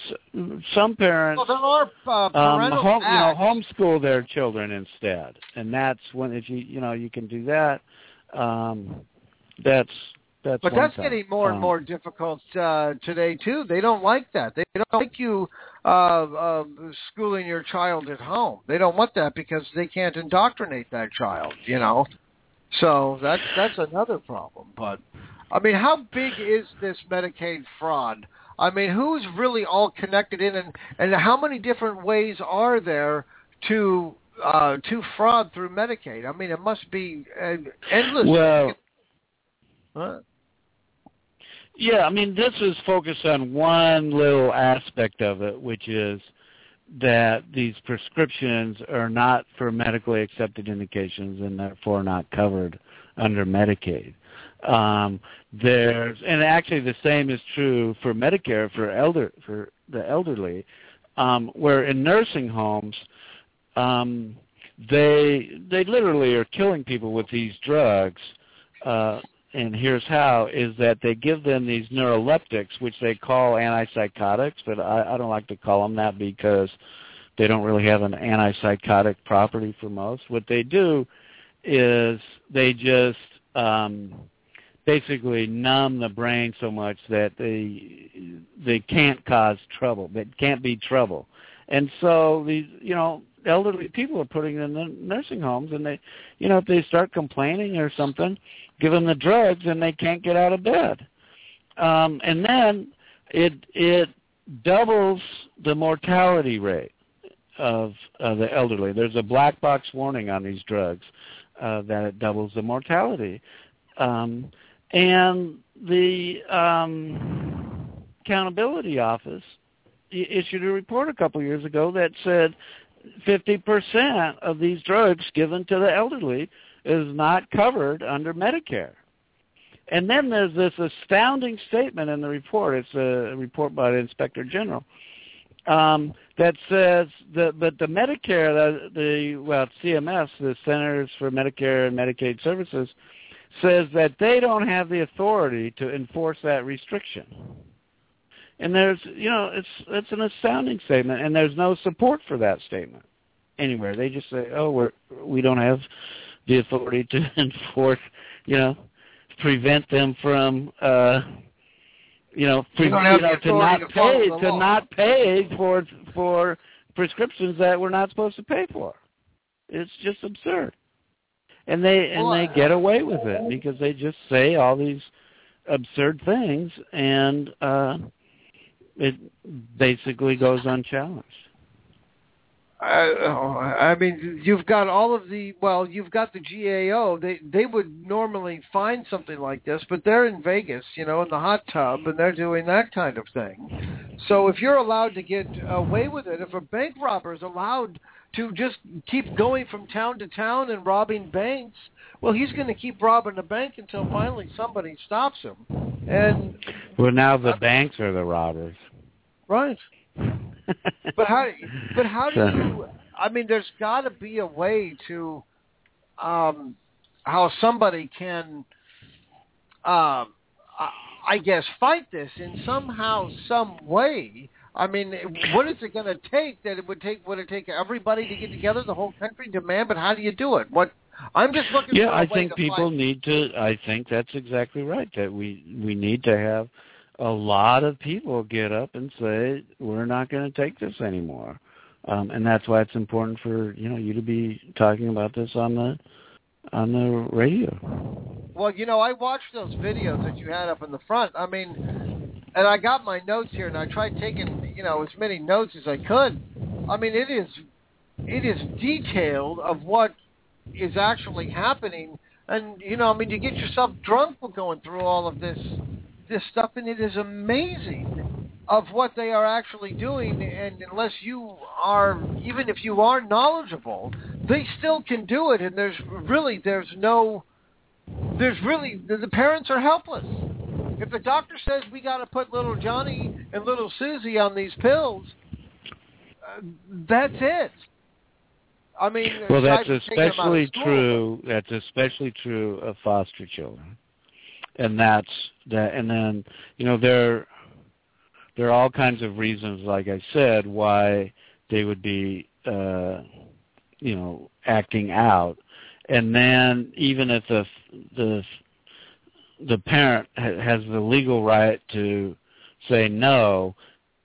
some parents well, there are uh, parental um, home, you know, acts. homeschool their children instead, and that's when if you you know you can do that. Um, that's that's. But one that's thing. getting more and Um, more difficult uh, today too. They don't like that. They don't like you uh, uh, schooling your child at home. They don't want that because they can't indoctrinate that child. You know, so that's that's another problem. But I mean, how big is this Medicaid fraud? I mean, who's really all connected in, and, and how many different ways are there to uh, to fraud through Medicaid? I mean, it must be uh, endless. Well, Huh? yeah, I mean, this is focused on one little aspect of it, which is that these prescriptions are not for medically accepted indications and therefore not covered under Medicaid. Um, there's and actually the same is true for Medicare for elder for the elderly, um, where in nursing homes, um, they they literally are killing people with these drugs. Uh, and here's how: is that they give them these neuroleptics, which they call antipsychotics, but I, I don't like to call them that because they don't really have an antipsychotic property for most. What they do is they just um, basically numb the brain so much that they they can't cause trouble. That can't be trouble. And so these, you know, elderly people are putting in the nursing homes, and they, you know, if they start complaining or something, give them the drugs, and they can't get out of bed. Um, and then it it doubles the mortality rate of uh, the elderly. There's a black box warning on these drugs uh, that it doubles the mortality. Um, and the um, Accountability Office issued a report a couple years ago that said fifty percent of these drugs given to the elderly is not covered under Medicare. And then there's this astounding statement in the report. It's a report by the Inspector General um, that says that, that the Medicare, the, the well, C M S, the Centers for Medicare and Medicaid Services, says that they don't have the authority to enforce that restriction. And there's, you know, it's it's an astounding statement, and there's no support for that statement anywhere. They just say, oh, we're we don't have the authority to enforce, you know, prevent them from, uh, you know, pre- you know to not to pay to law. not pay for for prescriptions that we're not supposed to pay for. It's just absurd, and they and well, they get away with it because they just say all these absurd things, and uh, it basically goes unchallenged. I, I mean, you've got all of the, well, you've got the G A O. They they would normally find something like this, but they're in Vegas, you know, in the hot tub, and they're doing that kind of thing. So if you're allowed to get away with it, if a bank robber is allowed to just keep going from town to town and robbing banks, well, he's going to keep robbing the bank until finally somebody stops him. And well, now the uh, banks are the robbers. Right. but how? But how do you? I mean, there's got to be a way to, um, how somebody can, um, I guess, fight this in somehow, some way. I mean, what is it going to take? That it would take? Would it take everybody to get together, the whole country demand? But how do you do it? What? I'm just looking. Yeah, for a I way think to people fight. need to. I think that's exactly right. That we we need to have a lot of people get up and say we're not going to take this anymore, um, and that's why it's important for you know you to be talking about this on the on the radio. Well, you know, I watched those videos that you had up in the front. I mean, and I got my notes here, and I tried taking you know as many notes as I could. I mean, it is it is detailed of what is actually happening, and you know, I mean, you get yourself drunk with going through all of this. this stuff, and it is amazing of what they are actually doing, and unless you are, even if you are knowledgeable, they still can do it, and there's really, there's no, there's really, the, the parents are helpless. If the doctor says we got to put little Johnny and little Susie on these pills, uh, that's it. I mean, well, that's especially true, that's especially true of foster children. And that's that, and then you know there there are all kinds of reasons, like I said, why they would be uh, you know acting out, and then even if the the the parent ha- has the legal right to say no,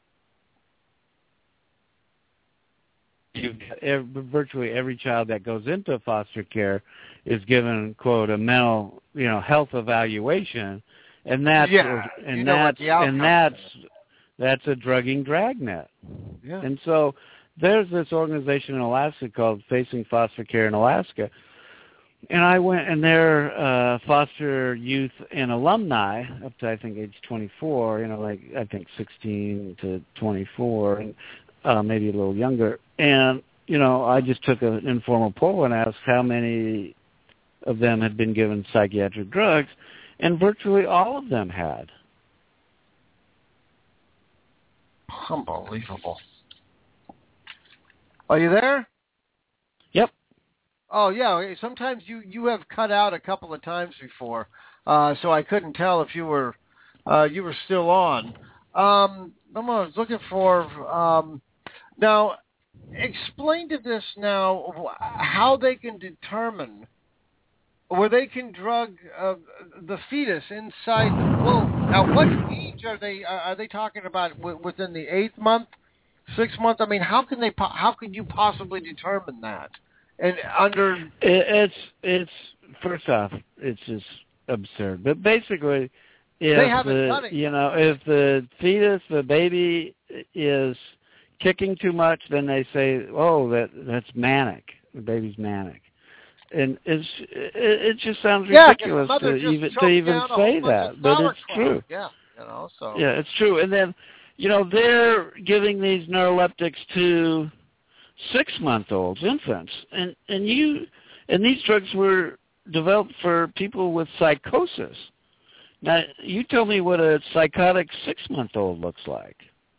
you, every, virtually every child that goes into foster care is given, quote, a mental, you know, health evaluation, and that's yeah, and you know that's and that's is. that's a drugging dragnet. Yeah. And so there's this organization in Alaska called Facing Foster Care in Alaska, and I went, and they're uh, foster youth and alumni up to I think age twenty-four, you know, like I think sixteen to twenty-four, and uh, maybe a little younger, and you know, I just took an informal poll and asked how many of them had been given psychiatric drugs, and virtually all of them had. Unbelievable. Are you there? Yep. Oh, yeah. Sometimes you, you have cut out a couple of times before, uh, so I couldn't tell if you were uh, you were still on. Um, I was looking for um, now. Explain to this now how they can determine where they can drug uh, the fetus inside the womb. Now, what age are they? Uh, are they talking about w- within the eighth month, sixth month? I mean, how can they? Po- how could you possibly determine that? And under it, it's it's first off, it's just absurd. But basically, if they haven't the done it. you know if the fetus, the baby is kicking too much, then they say, "Oh, that that's manic. The baby's manic," and it's it, it just sounds yeah, ridiculous to just even to even say that, but it's true. Yeah, you know, so yeah, it's true. And then, you know, they're giving these neuroleptics to six-month-olds, infants, and and you and these drugs were developed for people with psychosis. Now, you tell me what a psychotic six-month-old looks like.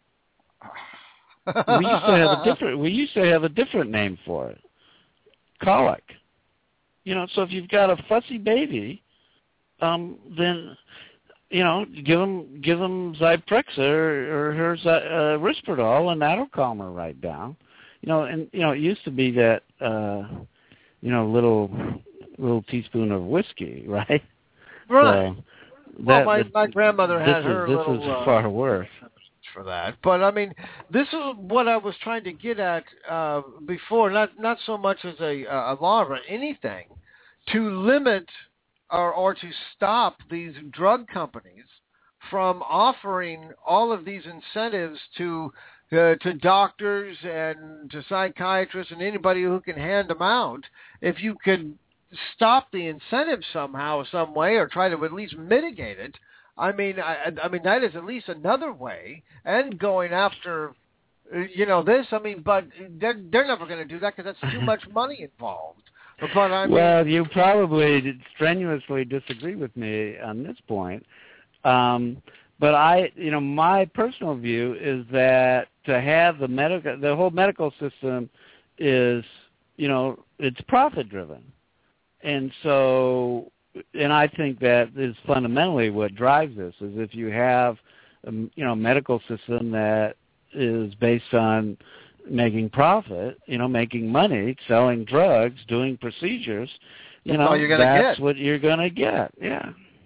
we used to have a different. We used to have a different name for it, colic. You know, so if you've got a fussy baby, um, then you know, give them give them Zyprexa or, or her uh, Risperdal, and that'll calm her right down. You know, and you know, it used to be that uh, you know, little little teaspoon of whiskey, right? Right. So well, that, my that, my grandmother had this her is, this little. is uh, far worse. For that, but I mean, this is what I was trying to get at uh, before. Not not so much as a, a law or anything, to limit or or to stop these drug companies from offering all of these incentives to uh, to doctors and to psychiatrists and anybody who can hand them out. If you could stop the incentive somehow, some way, or try to at least mitigate it. I mean, I, I mean that is at least another way. And going after, you know, this. I mean, but they're they're never going to do that because that's too much money involved. But I mean, well, you probably strenuously disagree with me on this point. Um, but I, you know, my personal view is that to have the medical, the whole medical system is, you know, it's profit driven, and so. And I think that is fundamentally what drives this, is if you have, a, you know, a medical system that is based on making profit, you know, making money, selling drugs, doing procedures, you that's know, you're that's get. what you're going to get. Yeah.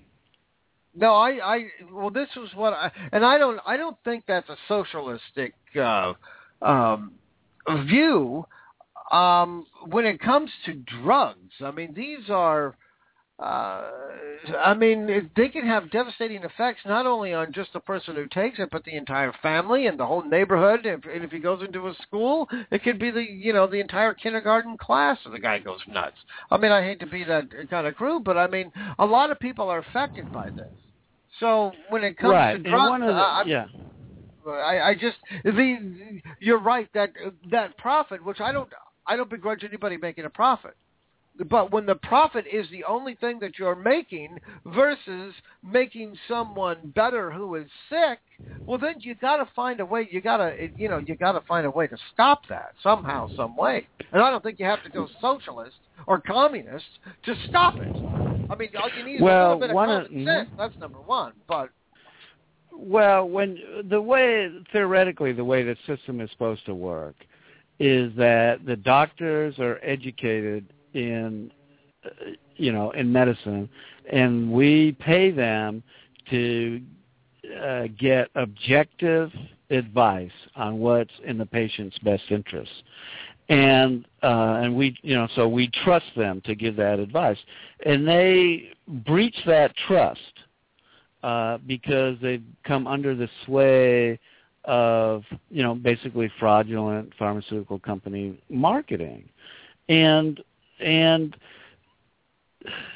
No, I, I, well, this was what I, and I don't, I don't think that's a socialistic uh, um, view um, when it comes to drugs. I mean, these are. Uh, I mean, they can have devastating effects not only on just the person who takes it, but the entire family and the whole neighborhood. If, and if he goes into a school, it could be the you know the entire kindergarten class, and the guy goes nuts. I mean, I hate to be that kind of crude, but I mean, a lot of people are affected by this. So when it comes right. to drugs, the, I, yeah. I, I just the you're right that that profit, which I don't I don't begrudge anybody making a profit. But when the profit is the only thing that you're making versus making someone better who is sick, well, then you got to find a way. You got to, you know, you got to find a way to stop that somehow, some way. And I don't think you have to go socialist or communist to stop it. I mean, all you need is well, a little bit of one common of, sense. That's number one. But well, when the way theoretically the way the system is supposed to work is that the doctors are educated in, you know, in medicine, and we pay them to uh, get objective advice on what's in the patient's best interest, and uh, and we, you know, so we trust them to give that advice, and they breach that trust uh, because they've come under the sway of, you know, basically fraudulent pharmaceutical company marketing, and And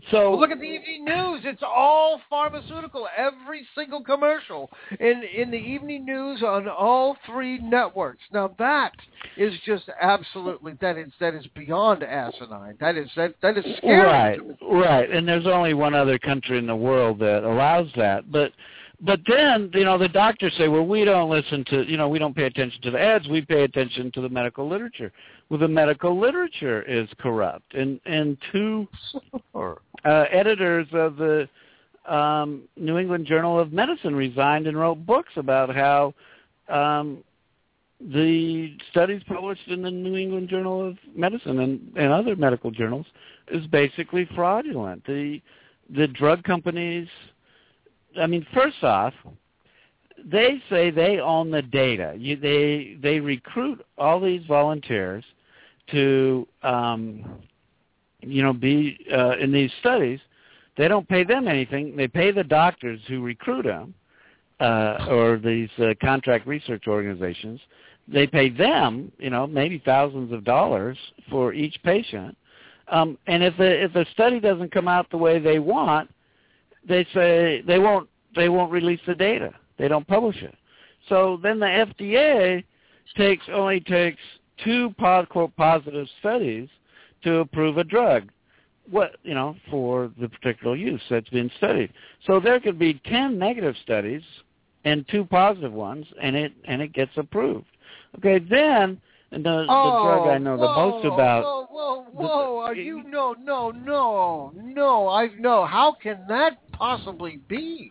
So well, look at the evening news. It's all pharmaceutical. Every single commercial in in the evening news on all three networks. Now that is just absolutely that is that is beyond asinine. That is that that is scary. Right, right. And there's only one other country in the world that allows that. But but then, you know, the doctors say, well, we don't listen to, you know, we don't pay attention to the ads. We pay attention to the medical literature. Well, the medical literature is corrupt. And, and two uh, editors of the um, New England Journal of Medicine resigned and wrote books about how um, the studies published in the New England Journal of Medicine and, and other medical journals is basically fraudulent. The the drug companies, I mean, first off, they say they own the data. You, they they recruit all these volunteers to, um, you know, be uh, in these studies. They don't pay them anything. They pay the doctors who recruit them, uh, or these uh, contract research organizations. They pay them, you know, maybe thousands of dollars for each patient. Um, and if the if the study doesn't come out the way they want, they say they won't they won't release the data. They don't publish it. So then the F D A takes only takes two quote positive studies to approve a drug, what you know, for the particular use that's been studied. So there could be ten negative studies and two positive ones, and it and it gets approved. Okay, then and the, oh, the drug I know the whoa, most about. Whoa, whoa, whoa! Are you no, no, no, no? I no. How can that possibly be?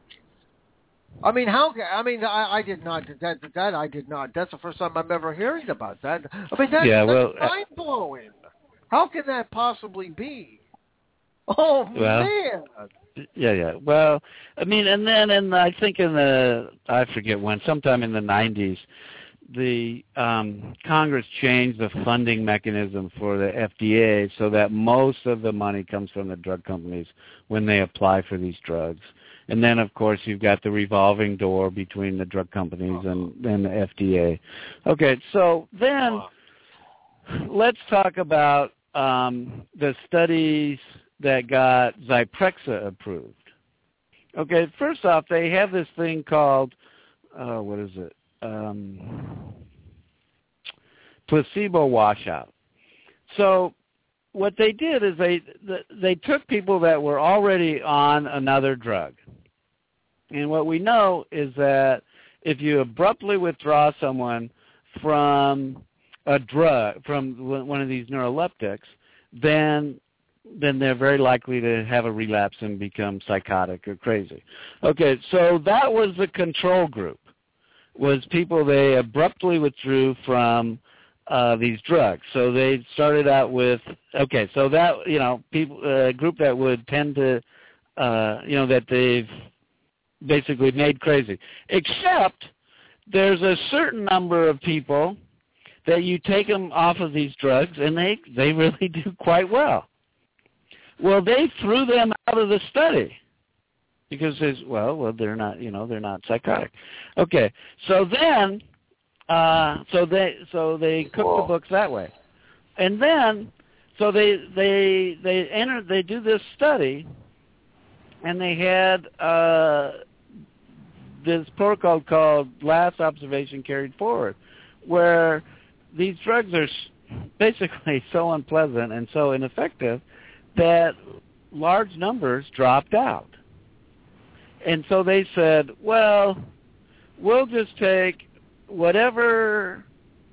I mean, how? I mean, I, I did not. That that I did not. That's the first time I'm ever hearing about that. I mean, that's, yeah, well, that's mind blowing. How can that possibly be? Oh well, man. Yeah, yeah. Well, I mean, and then, and I think in the, I forget when, sometime in the nineties, the um, Congress changed the funding mechanism for the F D A so that most of the money comes from the drug companies when they apply for these drugs. And then, of course, you've got the revolving door between the drug companies and, and the F D A. Okay, so then let's talk about um, the studies that got Zyprexa approved. Okay, first off, they have this thing called, uh, what is it? Um, placebo washout. So what they did is they they took people that were already on another drug. And what we know is that if you abruptly withdraw someone from a drug, from one of these neuroleptics, then then they're very likely to have a relapse and become psychotic or crazy. Okay, so that was the control group, was people they abruptly withdrew from uh, these drugs. So they started out with, okay, so that, you know, people, a uh, group that would tend to, uh, you know, that they've basically made crazy. Except there's a certain number of people that you take them off of these drugs and they, they really do quite well. Well, they threw them out of the study because there's, well, well, they're not, you know, they're not psychotic. Okay, so then, uh, so they, so they cook Whoa. the books that way, and then, so they, they, they enter, they do this study, and they had uh, this protocol called last observation carried forward, where these drugs are basically so unpleasant and so ineffective that large numbers dropped out. And so they said, well, we'll just take whatever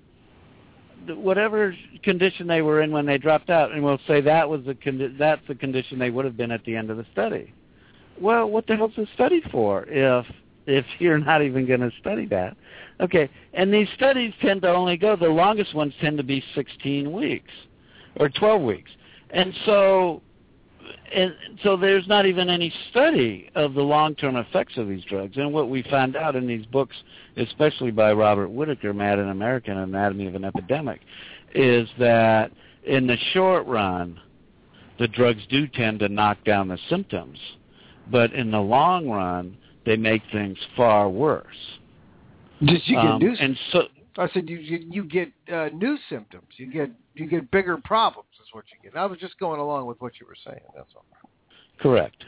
whatever condition they were in when they dropped out, and we'll say that was the condi- that's the condition they would have been at the end of the study. Well, what the hell's the study for if if you're not even going to study that? Okay, and these studies tend to only go, the longest ones tend to be sixteen weeks or twelve weeks. And so and so there's not even any study of the long-term effects of these drugs. And what we found out in these books, especially by Robert Whitaker, Mad in American Anatomy of an Epidemic, is that in the short run, the drugs do tend to knock down the symptoms. But in the long run, they make things far worse. Did you get um, new and so I said you you, you get uh, new symptoms. You get you get bigger problems. Is what you get. I was just going along with what you were saying. That's all. Correct.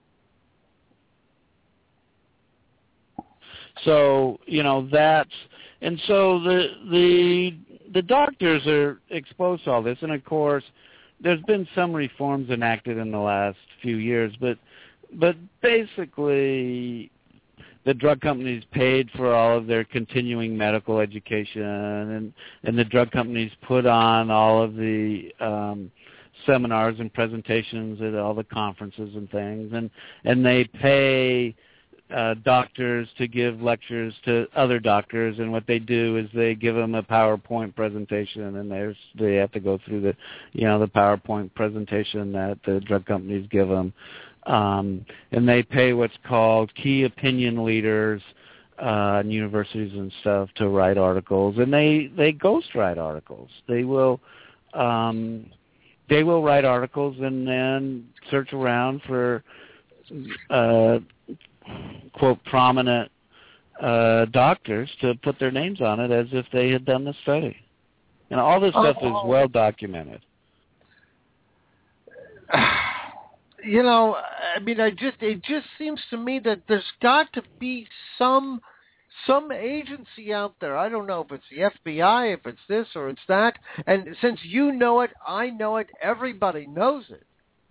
So, you know, that's, and so the the the doctors are exposed to all this, and of course, there's been some reforms enacted in the last few years, but but basically, the drug companies paid for all of their continuing medical education, and and the drug companies put on all of the um, seminars and presentations at all the conferences and things, and and they pay Uh, doctors to give lectures to other doctors, and what they do is they give them a PowerPoint presentation, and there's they have to go through the, you know, the PowerPoint presentation that the drug companies give them, um, and they pay what's called key opinion leaders uh, in universities and stuff to write articles, and they they ghostwrite articles. They will um, they will write articles and then search around for Uh, quote, prominent uh, doctors to put their names on it as if they had done the study. And all this stuff oh, is well documented. You know, I mean, I just it just seems to me that there's got to be some some agency out there. I don't know if it's the F B I, if it's this or it's that. And since you know it, I know it, everybody knows it.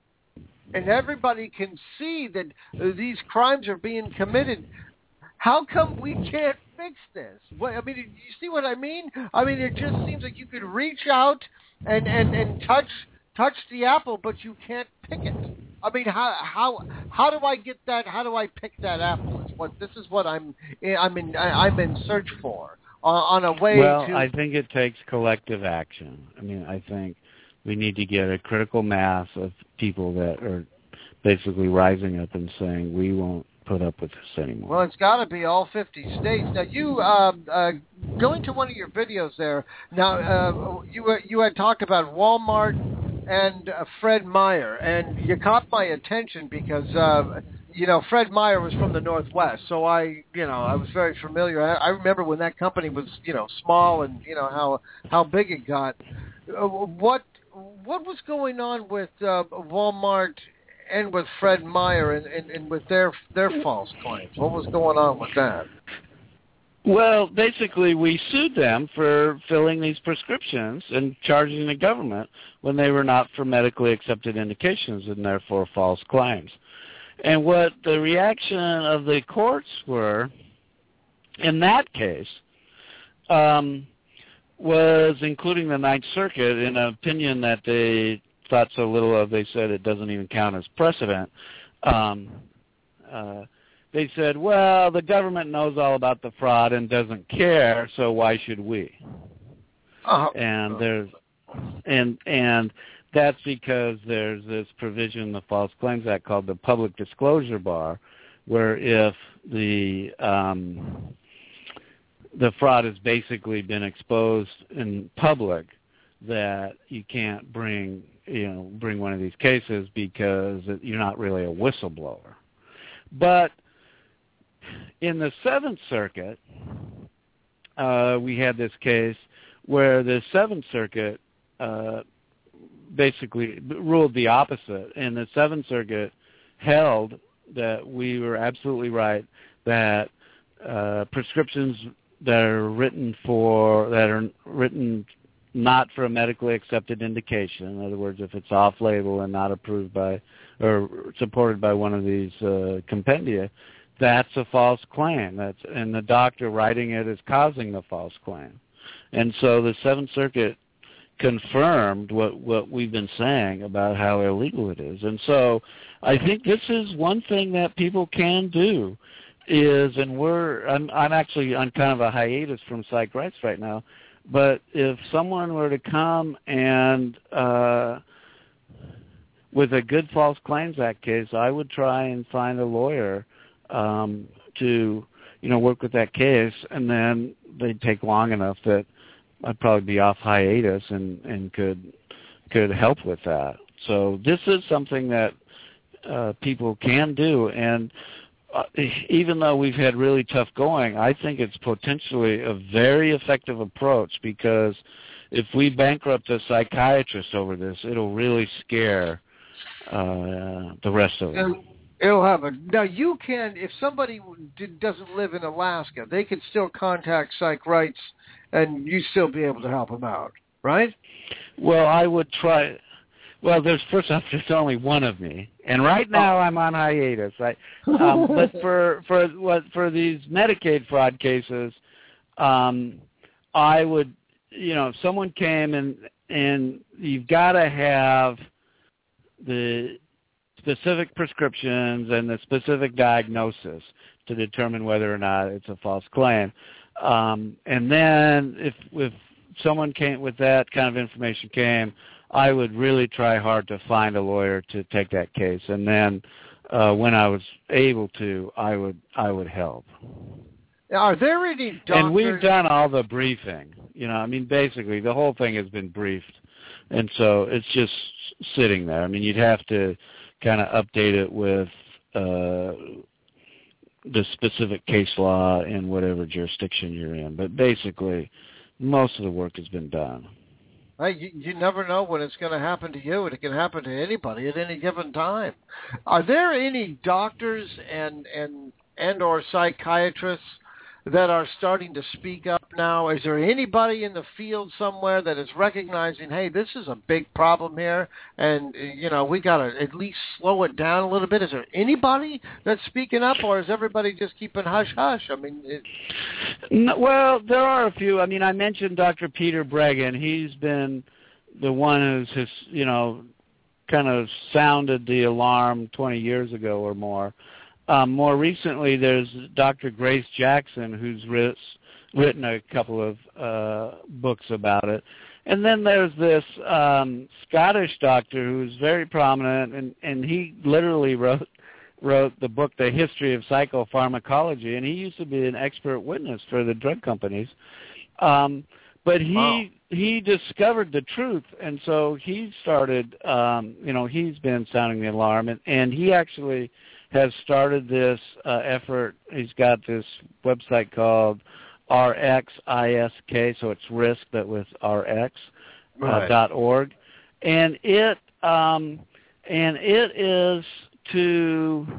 And everybody can see that uh, these crimes are being committed. How come we can't fix this? What, I mean, you see what I mean? I mean, it just seems like you could reach out and, and, and touch touch the apple, but you can't pick it. I mean, how how how do I get that? How do I pick that apple? It's what this is what I'm I'm in I'm in search for uh, on a way. Well, to... I think it takes collective action. I mean, I think we need to get a critical mass of people that are basically rising up and saying, we won't put up with this anymore. Well, it's got to be all fifty states. Now, you, uh, uh, going to one of your videos there, now, uh, you, you had talked about Walmart and uh, Fred Meyer, and you caught my attention because, uh, you know, Fred Meyer was from the Northwest, so I, you know, I was very familiar. I, I remember when that company was, you know, small and, you know, how, how big it got. Uh, what What was going on with uh, Walmart and with Fred Meyer and, and, and with their their false claims? What was going on with that? Well, basically, we sued them for filling these prescriptions and charging the government when they were not for medically accepted indications and therefore false claims. And what the reaction of the courts were in that case um, was, including the Ninth Circuit, in an opinion that they thought so little of, they said it doesn't even count as precedent. Um, uh, they said, well, the government knows all about the fraud and doesn't care, so why should we? Uh-huh. And there's, and and that's because there's this provision in the False Claims Act called the Public Disclosure Bar, where if the um, the fraud has basically been exposed in public, that you can't bring you know, bring one of these cases because you're not really a whistleblower. But in the Seventh Circuit, uh, we had this case where the Seventh Circuit uh, basically ruled the opposite, and the Seventh Circuit held that we were absolutely right, that uh, prescriptions that are written for, that are written not for a medically accepted indication. In other words, if it's off-label and not approved by or supported by one of these uh, compendia, that's a false claim. That's and the doctor writing it is causing the false claim. And so the Seventh Circuit confirmed what, what we've been saying about how illegal it is. And so I think this is one thing that people can do is, and we're I'm, I'm actually on kind of a hiatus from psych rights right now. But if someone were to come and uh, with a good False Claims Act case, I would try and find a lawyer um, to, you know, work with that case, and then they'd take long enough that I'd probably be off hiatus and, and could could help with that. So this is something that uh, people can do, and Uh, even though we've had really tough going, I think it's potentially a very effective approach, because if we bankrupt a psychiatrist over this, it'll really scare uh, the rest of it. And it'll happen. Now, you can, if somebody d- doesn't live in Alaska, they can still contact Psych Rights, and you still be able to help them out, right? Well, I would try. Well, there's first off, there's only one of me, and right now I'm on hiatus. I, um, but for for what for these Medicaid fraud cases, um, I would, you know, if someone came and and you've got to have the specific prescriptions and the specific diagnosis to determine whether or not it's a false claim. Um, and then if if someone came with that kind of information came, I would really try hard to find a lawyer to take that case. And then uh, when I was able to, I would I would help. Are there any doctors? And we've done all the briefing. You know, I mean, basically the whole thing has been briefed. And so it's just sitting there. I mean, you'd have to kind of update it with uh, the specific case law in whatever jurisdiction you're in. But basically, most of the work has been done. Hey, you, you never know when it's going to happen to you, and it can happen to anybody at any given time. Are there any doctors and and and or psychiatrists that are starting to speak up now? Is there anybody in the field somewhere that is recognizing, hey, this is a big problem here, and, you know, we got to at least slow it down a little bit? Is there anybody that's speaking up, or is everybody just keeping hush-hush? I mean, it... no, well, there are a few. I mean, I mentioned Doctor Peter Breggin. He's been the one who's, his, you know, kind of sounded the alarm twenty years ago or more. Um, more recently, there's Doctor Grace Jackson, who's writ- written a couple of uh, books about it. And then there's this um, Scottish doctor who's very prominent, and, and he literally wrote wrote the book, The History of Psychopharmacology, and he used to be an expert witness for the drug companies. Um, but he wow. he discovered the truth, and so he started, um, you know, he's been sounding the alarm, and, and he actually has started this uh, effort. He's got this website called R X I S K, so it's risk, but with R X right. uh, dot org, and it um, and it is to,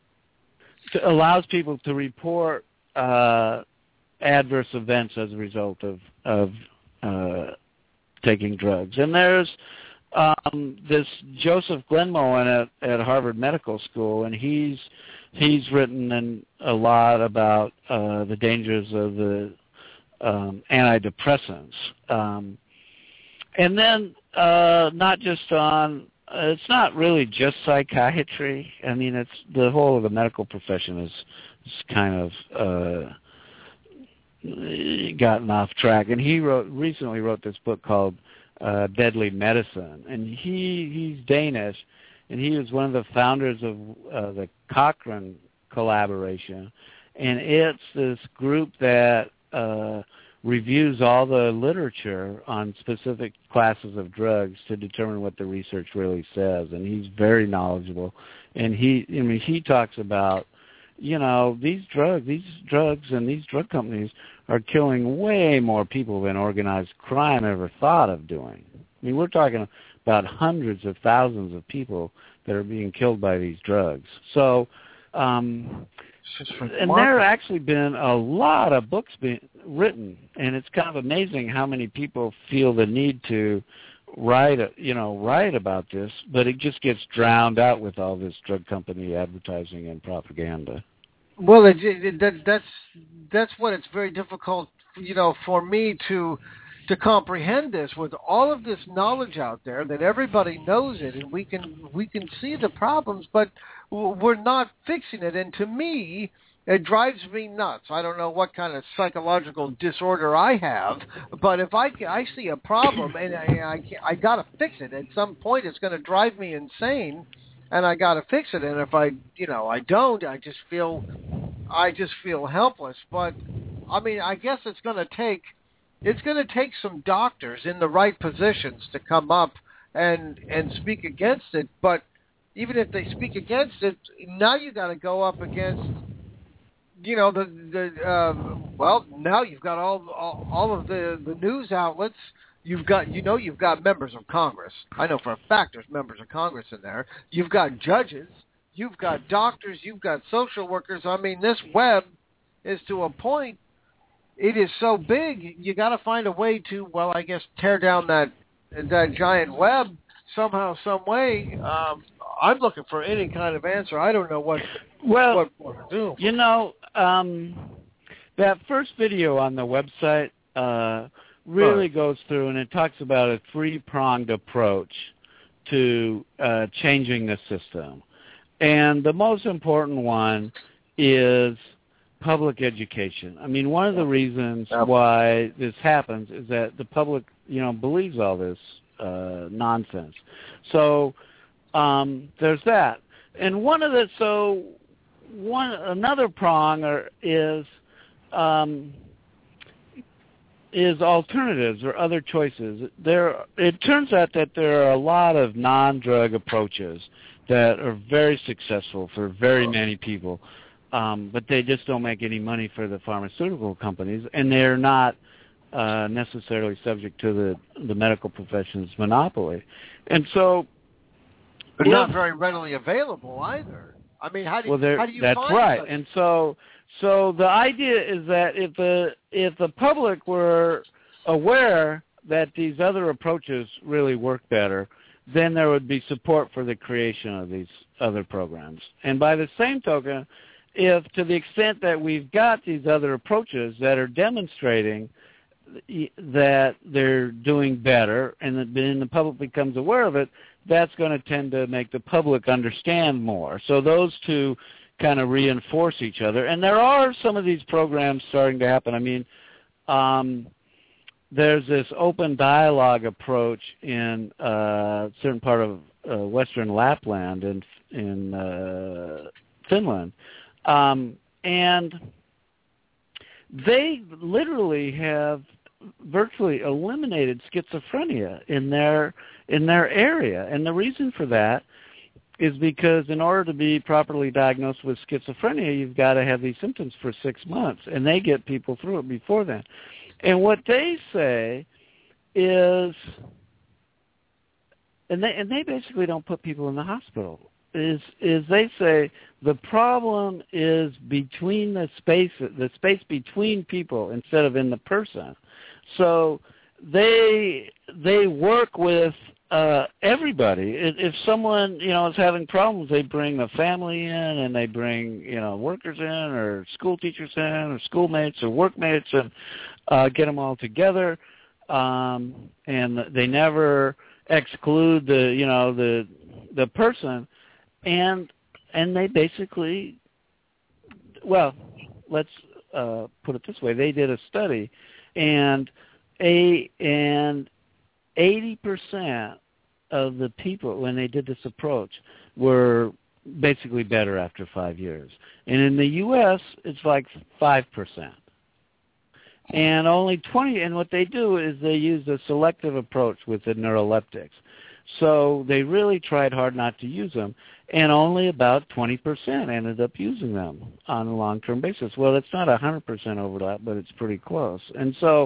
to allows people to report uh, adverse events as a result of of uh, taking drugs. And there's Um, this Joseph Glenmullen at, at Harvard Medical School, and he's he's written an, a lot about uh, the dangers of the um, antidepressants, um, and then uh, not just on. Uh, it's not really just psychiatry. I mean, it's the whole of the medical profession is, is kind of uh, gotten off track. And he wrote recently wrote this book called Uh, Deadly Medicine, and he he's Danish, and he was one of the founders of uh, the Cochrane collaboration, and it's this group that uh, reviews all the literature on specific classes of drugs to determine what the research really says, and he's very knowledgeable, and he I mean he talks about, you know, these drugs, these drugs and these drug companies are killing way more people than organized crime ever thought of doing. I mean, we're talking about hundreds of thousands of people that are being killed by these drugs. So, um, and there have actually been a lot of books being written, and it's kind of amazing how many people feel the need to write, you know, write about this, but it just gets drowned out with all this drug company advertising and propaganda. Well, it, it, that, that's that's what it's very difficult, you know, for me to to comprehend this with all of this knowledge out there that everybody knows it, and we can we can see the problems, but we're not fixing it. And to me, it drives me nuts. I don't know what kind of psychological disorder I have, but if I I see a problem and I I, I got to fix it at some point, it's going to drive me insane. And I got to fix it. And if I, you know, I don't, I just feel, I just feel helpless. But I mean, I guess it's going to take, it's going to take some doctors in the right positions to come up and and speak against it. But even if they speak against it, now you got to go up against, you know, the the uh, well, now you've got all all, all of the, the news outlets You've got, you know, you've got members of Congress. I know for a fact there's members of Congress in there. You've got judges. You've got doctors. You've got social workers. I mean, this web is to a point. It is so big. You got to find a way to, well, I guess, tear down that that giant web somehow, some way. Um, I'm looking for any kind of answer. I don't know what. Well, what, what to do. You know, um, that first video on the website uh, really right. goes through, and it talks about a three-pronged approach to uh, changing the system. And the most important one is public education. I mean, one of the reasons why this happens is that the public, you know, believes all this uh, nonsense. So um, there's that. And one of the, so one, another prong are, is, um, is alternatives or other choices. There, it turns out that there are a lot of non-drug approaches that are very successful for very many people, um, but they just don't make any money for the pharmaceutical companies, and they're not uh, necessarily subject to the, the medical profession's monopoly. And so, but not very readily available either. I mean, how do you, well, how do you that's find right. such? And so, so the idea is that if the if the public were aware that these other approaches really work better, then there would be support for the creation of these other programs. And by the same token, if to the extent that we've got these other approaches that are demonstrating that they're doing better and that then the public becomes aware of it, that's going to tend to make the public understand more. So those two kind of reinforce each other. And there are some of these programs starting to happen. I mean, um, there's this open dialogue approach in a uh, certain part of uh, Western Lapland in, in uh, Finland. Um, and they literally have virtually eliminated schizophrenia in their in their area. And the reason for that is because in order to be properly diagnosed with schizophrenia, you've got to have these symptoms for six months, and they get people through it before then. And what they say is, and they and they basically don't put people in the hospital, is is they say the problem is between the space, the space between people instead of in the person. So they they work with uh, everybody. If someone, you know, is having problems, they bring the family in, and they bring, you know, workers in, or school teachers in, or schoolmates, or workmates, and uh, get them all together. Um, and they never exclude the, you know, the the person, and and they basically, well, let's uh, put it this way: they did a study, and a and eighty percent of the people, when they did this approach, were basically better after five years. And in the U S, it's like five percent. And only twenty, and what they do is they use a selective approach with the neuroleptics. So they really tried hard not to use them, and only about twenty percent ended up using them on a long-term basis. Well, it's not one hundred percent overlap, but it's pretty close. And so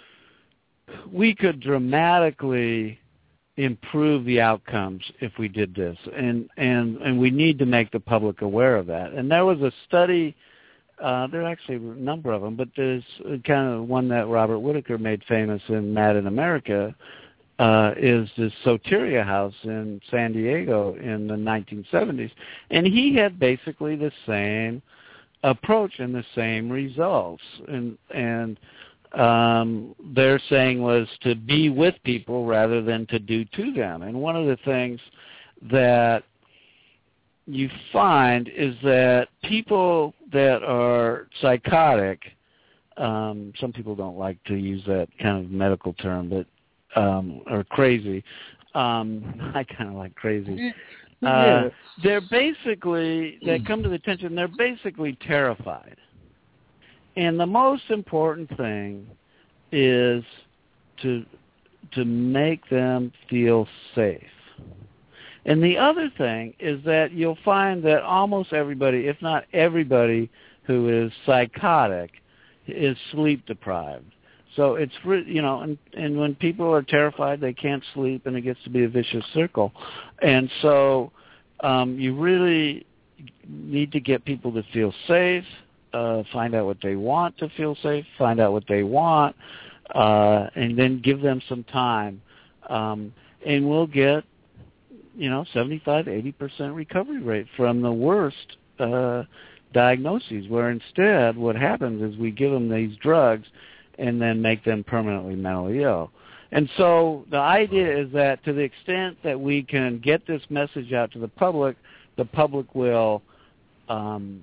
we could dramatically improve the outcomes if we did this, and, and, and we need to make the public aware of that. And there was a study, uh, there are actually a number of them, but there's kind of one that Robert Whitaker made famous in Mad in America, uh, is the Soteria House in San Diego in the nineteen seventies. And he had basically the same approach and the same results. And, and um, their saying was to be with people rather than to do to them. And one of the things that you find is that people that are psychotic, um, some people don't like to use that kind of medical term, but um, or crazy. Um, I kind of like crazy. Uh, yes. They're basically, they come to the attention, they're basically terrified. And the most important thing is to to make them feel safe. And the other thing is that you'll find that almost everybody, if not everybody, who is psychotic is sleep deprived. So it's, you know, and, and when people are terrified, they can't sleep, and it gets to be a vicious circle. And so um, you really need to get people to feel safe, uh, find out what they want to feel safe, find out what they want, uh, and then give them some time. Um, and we'll get, you know, seventy-five, eighty percent recovery rate from the worst uh, diagnoses, where instead what happens is we give them these drugs and then make them permanently mentally ill. And so the idea is that to the extent that we can get this message out to the public, the public will, um,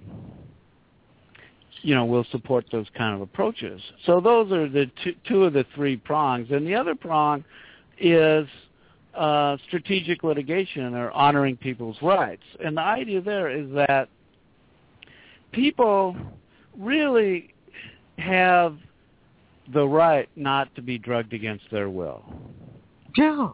you know, will support those kind of approaches. So those are the two, two of the three prongs. And the other prong is uh, strategic litigation, or honoring people's rights. And the idea there is that people really have the right not to be drugged against their will. Yeah.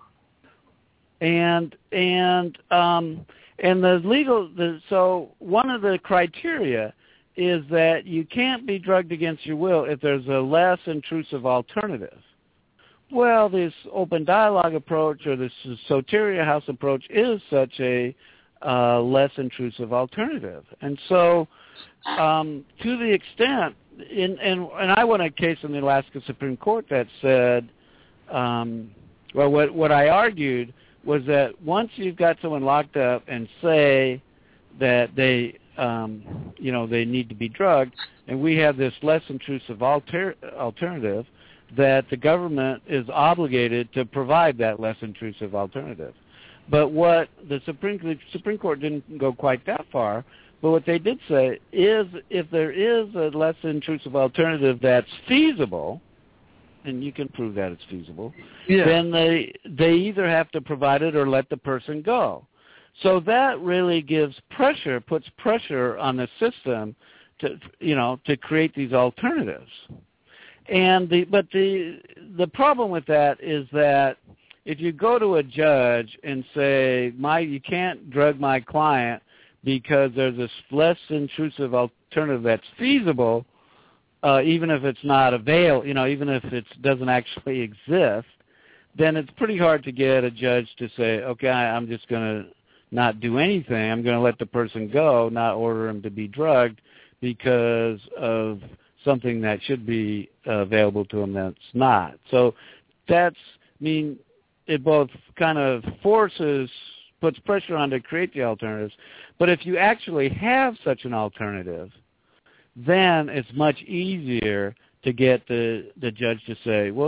And and um, and the legal the, so one of the criteria is that you can't be drugged against your will if there's a less intrusive alternative. Well, this open dialogue approach, or this Soteria House approach, is such a uh, less intrusive alternative. And so um, to the extent In, and, and I won a case in the Alaska Supreme Court that said, um, well, what, what I argued was that once you've got someone locked up and say that they, um, you know, they need to be drugged, and we have this less intrusive alter, alternative, that the government is obligated to provide that less intrusive alternative. But what the Supreme, the Supreme Court didn't go quite that far. But what they did say is if there is a less intrusive alternative that's feasible, and you can prove that it's feasible, yeah. then they they either have to provide it or let the person go. So that really gives pressure, puts pressure on the system to, you know, to create these alternatives. And the but the the problem with that is that if you go to a judge and say, my you can't drug my client because there's this less intrusive alternative that's feasible, uh, even if it's not available, you know, even if it doesn't actually exist, then it's pretty hard to get a judge to say, okay, I'm just going to not do anything. I'm going to let the person go, not order him to be drugged because of something that should be uh, available to him that's not. So that's, I mean, it both kind of forces, puts pressure on to create the alternatives. But if you actually have such an alternative, then it's much easier to get the, the judge to say, well,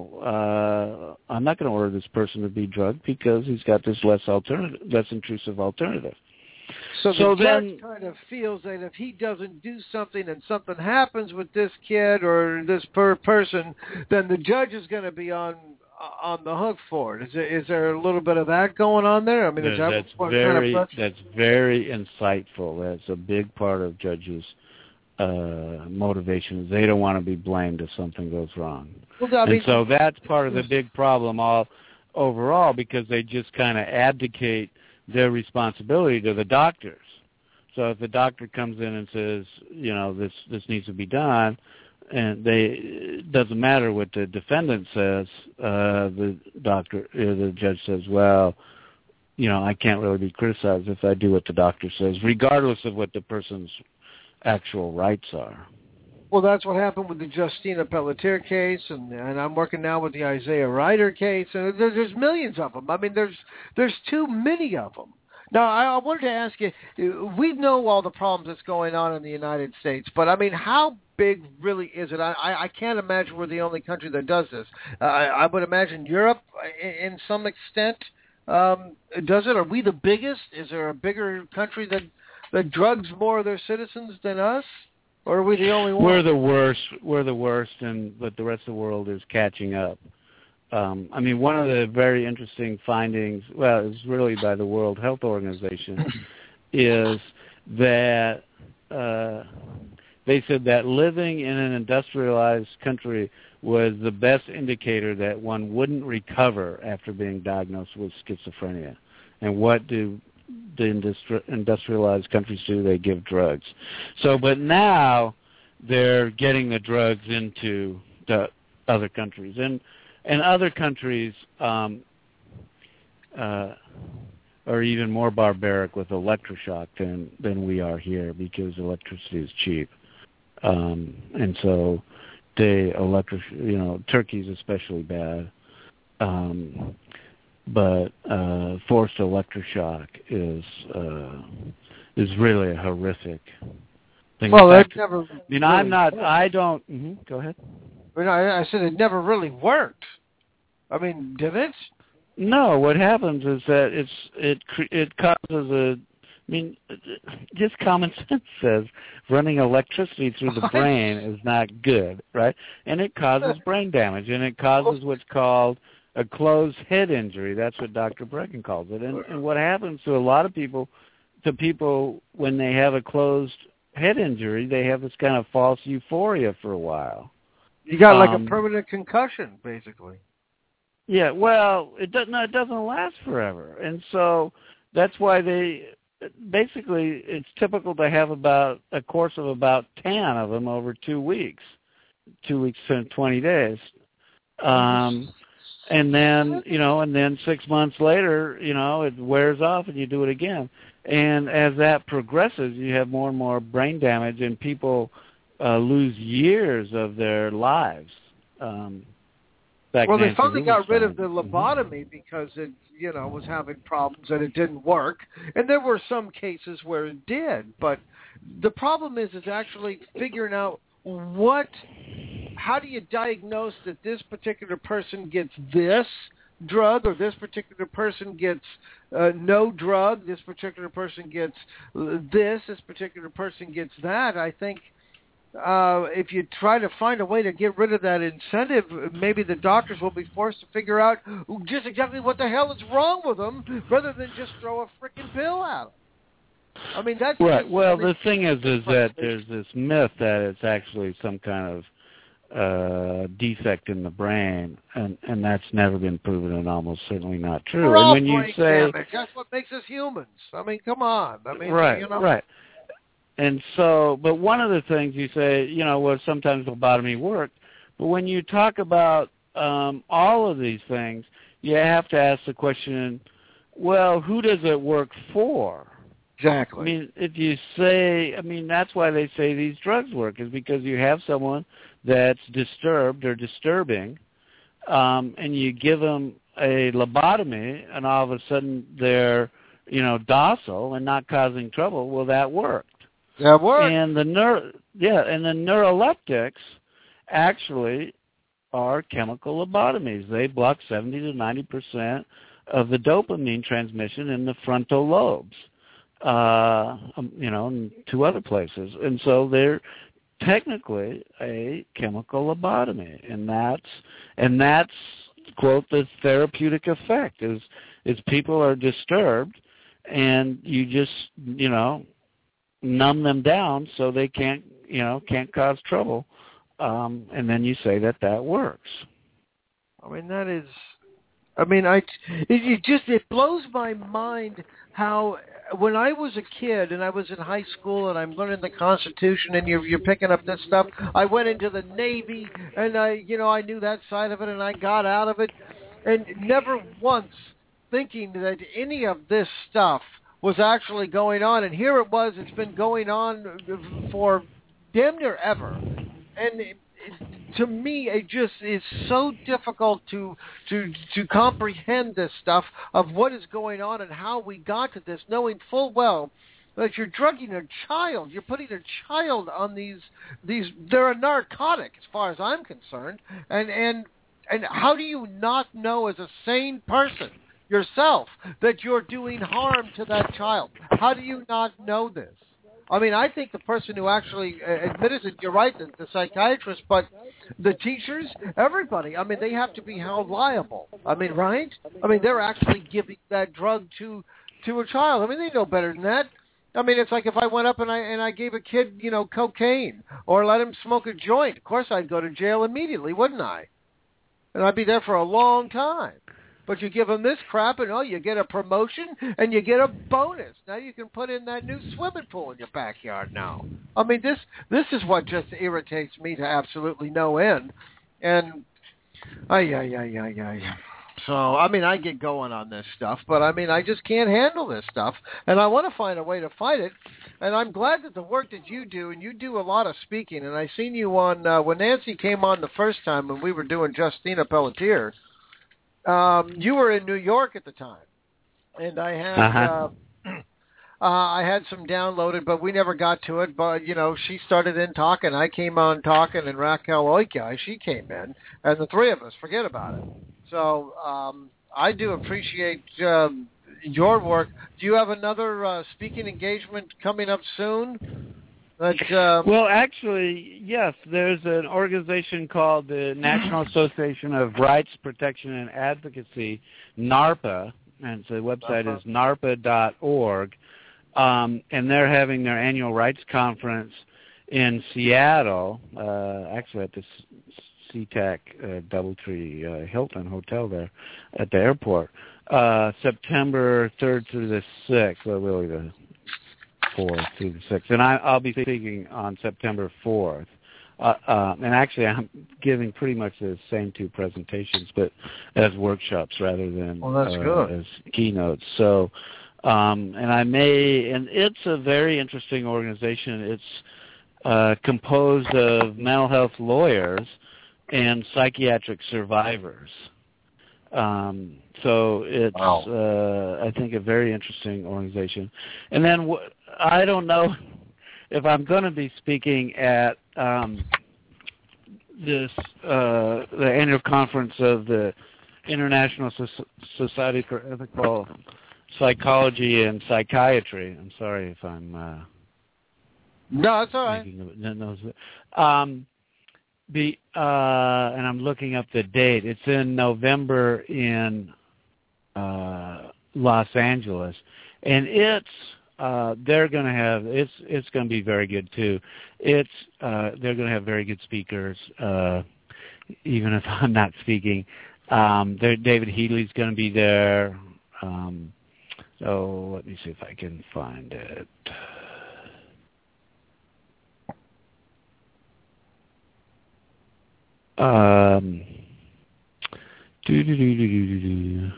no, uh, I'm not going to order this person to be drugged because he's got this less alternative, less intrusive alternative. So the so judge then, kind of feels that if he doesn't do something and something happens with this kid or this per person, then the judge is going to be on on the hook for it. Is there, is there a little bit of that going on there? I mean, is that that's what very kind of that's very insightful. That's a big part of judges' uh, motivations. They don't want to be blamed if something goes wrong, well, I mean, and so that's part of the big problem all overall, because they just kind of abdicate their responsibility to the doctors. So if the doctor comes in and says, you know, this this needs to be done, and they it doesn't matter what the defendant says, uh, the doctor, uh, the judge says, well, you know, I can't really be criticized if I do what the doctor says, regardless of what the person's actual rights are. Well, that's what happened with the Justina Pelletier case, and, and I'm working now with the Isaiah Ryder case, and there's, there's millions of them. I mean, there's there's too many of them. Now, I, I wanted to ask you, we know all the problems that's going on in the United States, but, I mean, how big really is it? I, I can't imagine we're the only country that does this. Uh, I, I would imagine Europe, in, in some extent, um, does it. Are we the biggest? Is there a bigger country that, that drugs more of their citizens than us? Or are we the only one? We're the worst. We're the worst, and but the rest of the world is catching up. Um, I mean, one of the very interesting findings, well, it's really by the World Health Organization, is that uh, they said that living in an industrialized country was the best indicator that one wouldn't recover after being diagnosed with schizophrenia. And what do the industri- industrialized countries do? They give drugs. So, but now they're getting the drugs into the other countries, and and other countries um, uh, are even more barbaric with electroshock than than we are here because electricity is cheap, um, and so they electric you know Turkey's especially bad, um, but uh, forced electroshock is uh, is really a horrific thing. Well, that fact, never. I mean, really I'm not. worked. I don't. Mm-hmm, go ahead. But I, I said it never really worked. I mean, did it? No. What happens is that it's it cre- it causes a. I mean, just common sense says running electricity through the brain is not good, right? And it causes brain damage, and it causes what's called a closed head injury. That's what Doctor Brecken calls it. And, and what happens to a lot of people, to people when they have a closed head injury, they have this kind of false euphoria for a while. You got like um, a permanent concussion, basically. Yeah, well, it doesn't. No, it doesn't last forever, and so that's why they basically it's typical to have about a course of about ten of them over two weeks, two weeks to twenty days, um, and then you know, and then six months later, you know, it wears off and you do it again, and as that progresses, you have more and more brain damage, and people uh, lose years of their lives. Um, Well, they Nancy finally got rid of the Rubinstein. lobotomy because it, you know, was having problems and it didn't work. And there were some cases where it did, but the problem is, is actually figuring out what, how do you diagnose that this particular person gets this drug or this particular person gets uh, no drug, this particular person gets this, this particular person gets that. I think Uh, if you try to find a way to get rid of that incentive, maybe the doctors will be forced to figure out just exactly what the hell is wrong with them, rather than just throw a freaking pill at them. I mean, that's right. just, Well, I mean, the thing is, is that there's this myth that it's actually some kind of uh, defect in the brain, and and that's never been proven, and almost certainly not true. we're and all when you brain say, damage. That's what makes us humans. I mean, come on. I mean, right, you know. right. And so, but one of the things you say, you know, well, sometimes lobotomy worked, but when you talk about um, all of these things, you have to ask the question, well, who does it work for? Exactly. I mean, if you say, I mean, that's why they say these drugs work, is because you have someone that's disturbed or disturbing, um, and you give them a lobotomy, and all of a sudden they're, you know, docile and not causing trouble. Well, that worked. That worked. And the neuro, yeah, and the neuroleptics actually are chemical lobotomies. They block seventy to ninety percent of the dopamine transmission in the frontal lobes, uh, um, you know, and two other places. And so they're technically a chemical lobotomy, and that's and that's quote the therapeutic effect is is people are disturbed, and you just you know. numb them down so they can't, you know, can't cause trouble, um, and then you say that that works. I mean, that is, I mean, I, it, it just, it blows my mind how, when I was a kid and I was in high school and I'm learning the Constitution and you're, you're picking up this stuff, I went into the Navy and I, you know, I knew that side of it and I got out of it, and never once thinking that any of this stuff was actually going on, and here it was. It's been going on for damn near ever, and it, it, to me, it just is so difficult to to to comprehend this stuff of what is going on and how we got to this, knowing full well that you're drugging a child, you're putting a child on these these. They're a narcotic, as far as I'm concerned, and and and how do you not know as a sane person yourself that you're doing harm to that child? How do you not know this? I mean, I think the person who actually uh, admitted it, you're right, the, the psychiatrist, but the teachers, everybody, I mean, they have to be held liable. I mean, right? I mean, they're actually giving that drug to to a child. I mean, they know better than that. I mean, it's like if I went up and I and I gave a kid, you know, cocaine or let him smoke a joint. Of course, I'd go to jail immediately, wouldn't I? And I'd be there for a long time. But you give them this crap, and oh, you get a promotion, and you get a bonus. Now you can put in that new swimming pool in your backyard now. I mean, this this is what just irritates me to absolutely no end. And Ay, ay, ay, ay, ay. So, I mean, I get going on this stuff, but I mean, I just can't handle this stuff, and I want to find a way to fight it. And I'm glad that the work that you do, and you do a lot of speaking, and I seen you on, uh, when Nancy came on the first time when we were doing Justina Pelletier, um, you were in New York at the time, and I had, uh-huh. uh, uh, I had some downloaded, but we never got to it, but, you know, she started in talking, I came on talking, and Raquel Oikai, she came in, and the three of us, forget about it. So um, I do appreciate um, your work. Do you have another uh, speaking engagement coming up soon? That, um... Well, actually, yes. There's an organization called the National Association of Rights Protection and Advocacy, NARPA, and the website uh-huh. is narpa dot org, um, and they're having their annual rights conference in Seattle, uh, actually at this SeaTac uh, Doubletree uh, Hilton Hotel there at the airport, uh, September third through the sixth, well, really the fourth through the sixth. And I, I'll be speaking on September fourth. Uh, uh, and actually, I'm giving pretty much the same two presentations, but as workshops rather than well, that's uh, good. as keynotes. So, um, and I may, and it's a very interesting organization. It's uh, composed of mental health lawyers and psychiatric survivors. Um, so it's, wow. uh, I think, a very interesting organization. And then w- I don't know if I'm going to be speaking at um, this uh, the annual conference of the International So- Society for Ethical Psychology and Psychiatry. I'm sorry if I'm... Uh, no, it's all right. No, no, um, The, uh, and I'm looking up the date. It's in November in uh, Los Angeles, and it's uh, they're going to have it's it's going to be very good too. It's uh, they're going to have very good speakers, uh, even if I'm not speaking. Um, David Healy's going to be there. Um, so let me see if I can find it. Um, do, do, do, do, do, do.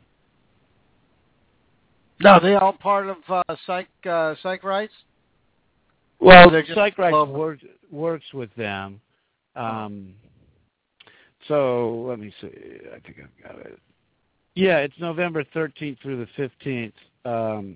No, are they all part of uh, psych uh, psych rights? Well, psych rights works works with them. Um, so let me see. I think I've got it. Yeah, it's November thirteenth through the fifteenth. Um,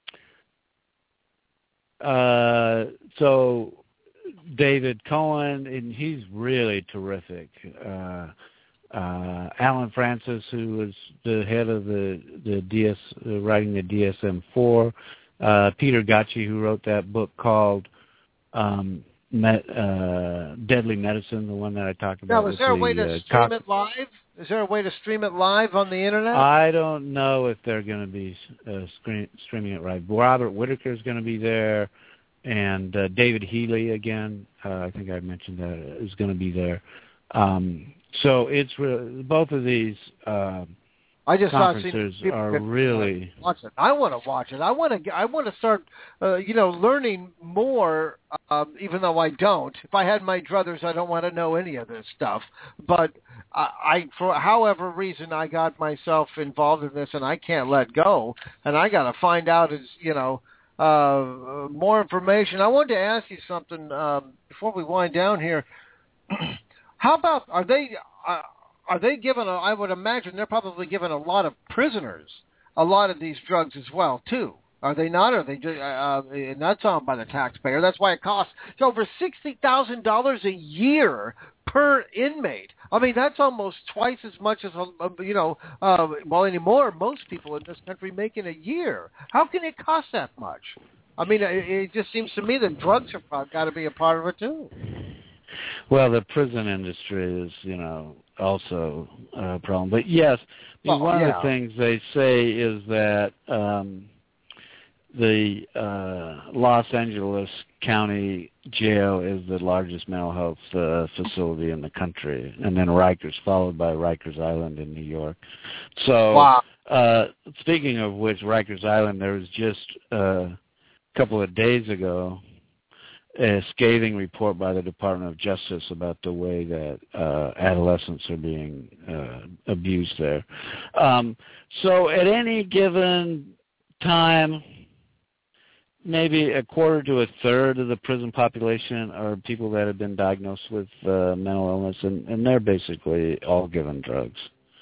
uh, so. David Cohen, and he's really terrific. Uh, uh, Alan Francis, who was the head of the the D S, uh, writing the D S M four. Uh, Peter Gacci, who wrote that book called um, Met, uh, Deadly Medicine, the one that I talked about. Now, is there a way to uh, stream cock- it live? Is there a way to stream it live on the internet? I don't know if they're going to be uh, screen- streaming it right. Robert Whitaker is going to be there. And uh, David Healy, again, uh, I think I mentioned that, is going to be there. Um, so it's re- both of these uh, I just conferences are really... Watch it. I want to watch it. I want to. I want to start, uh, you know, learning more. Um, even though I don't. If I had my druthers, I don't want to know any of this stuff. But I, I, for however reason, I got myself involved in this, and I can't let go. And I got to find out, is you know. Uh, more information. I wanted to ask you something um, before we wind down here. How about are they uh, are they given? A, I would imagine they're probably given a lot of prisoners a lot of these drugs as well too. Are they not? Or are they? Uh, and that's owned by the taxpayer. That's why it costs it's over sixty thousand dollars a year per inmate. I mean, that's almost twice as much as, you know, uh, well, anymore, most people in this country make in a year. How can it cost that much? I mean, it, it just seems to me that drugs have got to be a part of it, too. Well, the prison industry is, you know, also a problem. But, yes, I mean, well, one yeah. of the things they say is that um, the uh, Los Angeles County Jail is the largest mental health uh, facility in the country, and then Rikers, followed by Rikers Island in New York. So, wow. uh, speaking of which, Rikers Island, there was just uh, a couple of days ago a scathing report by the Department of Justice about the way that uh, adolescents are being uh, abused there. Um, so at any given time, maybe a quarter to a third of the prison population are people that have been diagnosed with uh, mental illness, and, and they're basically all given drugs.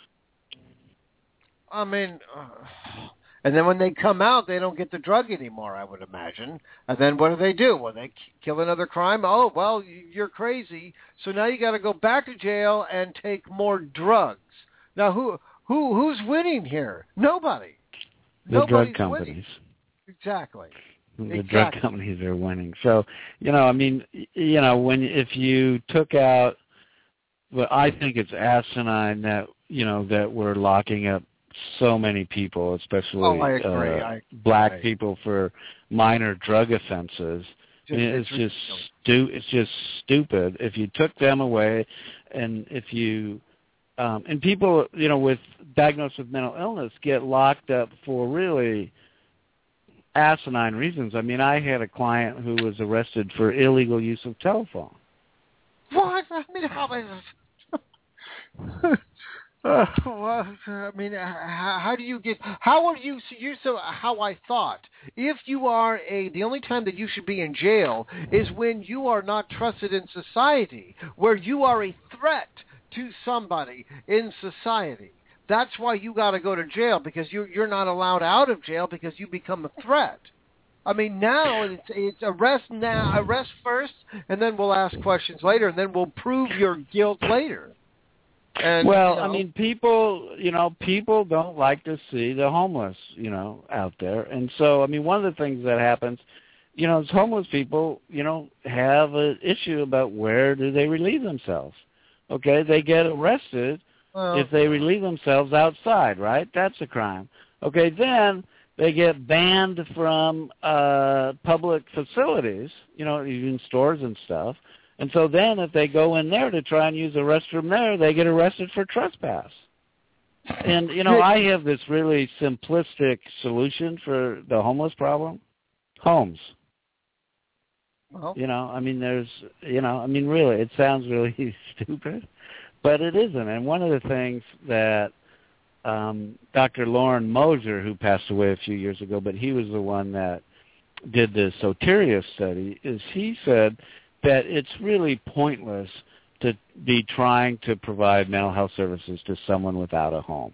I mean, uh, and then when they come out, they don't get the drug anymore, I would imagine. And then what do they do? Well, they kill another crime? Oh, well, you're crazy. So now you got to go back to jail and take more drugs. Now, who who who's winning here? Nobody. The Nobody's drug companies. Winning. Exactly. The exactly. drug companies are winning. So, you know, I mean, you know, when if you took out, well, I think it's asinine that, you know, that we're locking up so many people, especially oh, I agree. uh, I, black I, people for minor drug offenses. Just, I mean, it's, it's just stu- it's just stupid. If you took them away, and if you um, and people, you know, with diagnosed with mental illness get locked up for really asinine reasons. I mean, I had a client who was arrested for illegal use of telephone. What? I mean, how uh, well, I mean, how, how do you get? How are you? So you're so how I thought. If you are a, the only time that you should be in jail is when you are not trusted in society, where you are a threat to somebody in society. That's why you got to go to jail, because you're you're not allowed out of jail because you become a threat. I mean, now it's it's arrest now, arrest first, and then we'll ask questions later, and then we'll prove your guilt later. And, well, you know, I mean, people, you know, people don't like to see the homeless, you know, out there. And so, I mean, one of the things that happens, you know, is homeless people, you know, have an issue about where do they relieve themselves. Okay, they get arrested well, if they relieve themselves outside, right? That's a crime. Okay, then they get banned from uh, public facilities, you know, even stores and stuff. And so then if they go in there to try and use a restroom there, they get arrested for trespass. And, you know, I have this really simplistic solution for the homeless problem. Homes. Well, you know, I mean, there's, you know, I mean, really, it sounds really stupid, but it isn't. And one of the things that um, Doctor Lauren Moser, who passed away a few years ago, but he was the one that did the Soteria study, is he said that it's really pointless to be trying to provide mental health services to someone without a home,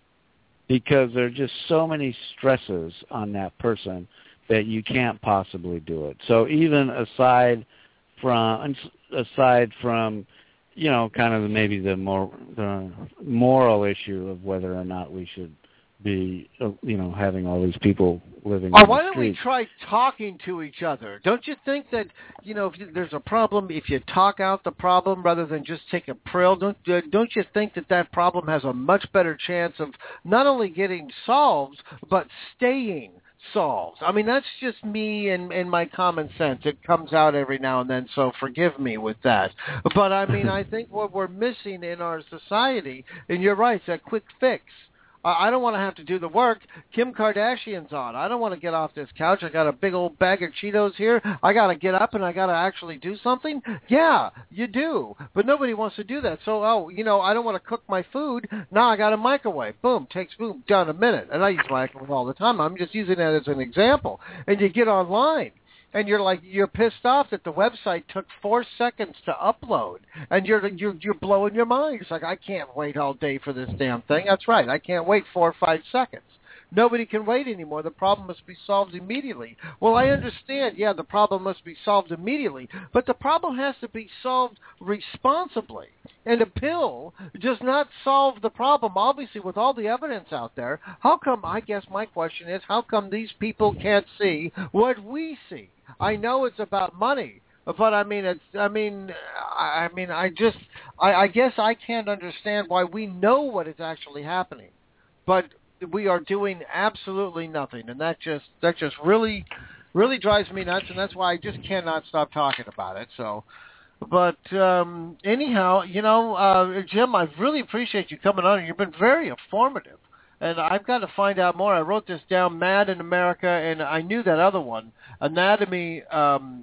because there are just so many stresses on that person that you can't possibly do it. So even aside from aside from you know kind of maybe the more the moral issue of whether or not we should be you know having all these people living or on why the don't we streets. try talking to each other? Don't you think that you know if you, there's a problem, if you talk out the problem rather than just take a pill, don't uh, don't you think that that problem has a much better chance of not only getting solved but staying solved? I mean, that's just me and, and my common sense. It comes out every now and then, so forgive me with that. But I mean, I think what we're missing in our society, and you're right, it's a quick fix. I don't want to have to do the work. Kim Kardashian's on. I don't want to get off this couch. I got a big old bag of Cheetos here. I got to get up and I got to actually do something. Yeah, you do. But nobody wants to do that. So, oh, you know, I don't want to cook my food. Now I got a microwave. Boom, takes boom, done a minute. And I use microwave all the time. I'm just using that as an example. And you get online. And you're like, you're pissed off that the website took four seconds to upload, and you're you're you're blowing your mind. It's like, I can't wait all day for this damn thing. That's right, I can't wait four or five seconds. Nobody can wait anymore. The problem must be solved immediately. Well, I understand, yeah, the problem must be solved immediately, but the problem has to be solved responsibly. And a pill does not solve the problem. Obviously, with all the evidence out there, how come, I guess my question is, how come these people can't see what we see? I know it's about money, but I mean, it's, I mean, I mean, I just, I, I guess I can't understand why we know what is actually happening, but we are doing absolutely nothing, and that just, that just really, really drives me nuts, and that's why I just cannot stop talking about it. So, but um, anyhow, you know, uh, Jim, I really appreciate you coming on. You've been very informative. And I've got to find out more. I wrote this down, Mad in America, and I knew that other one, Anatomy um,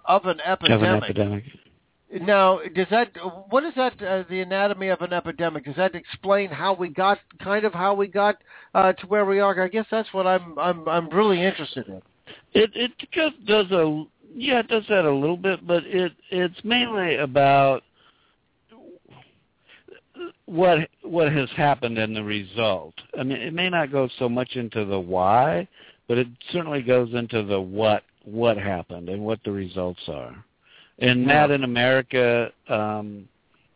of an epidemic. Of an epidemic. Now, does that what is that? Uh, the anatomy of an epidemic? Does that explain how we got, kind of how we got uh, to where we are? I guess that's what I'm I'm I'm really interested in. It it just does a yeah it does that a little bit, but it it's mainly about what what has happened and the result. I mean, it may not go so much into the why, but it certainly goes into the what what happened and what the results are. And Mad in America um,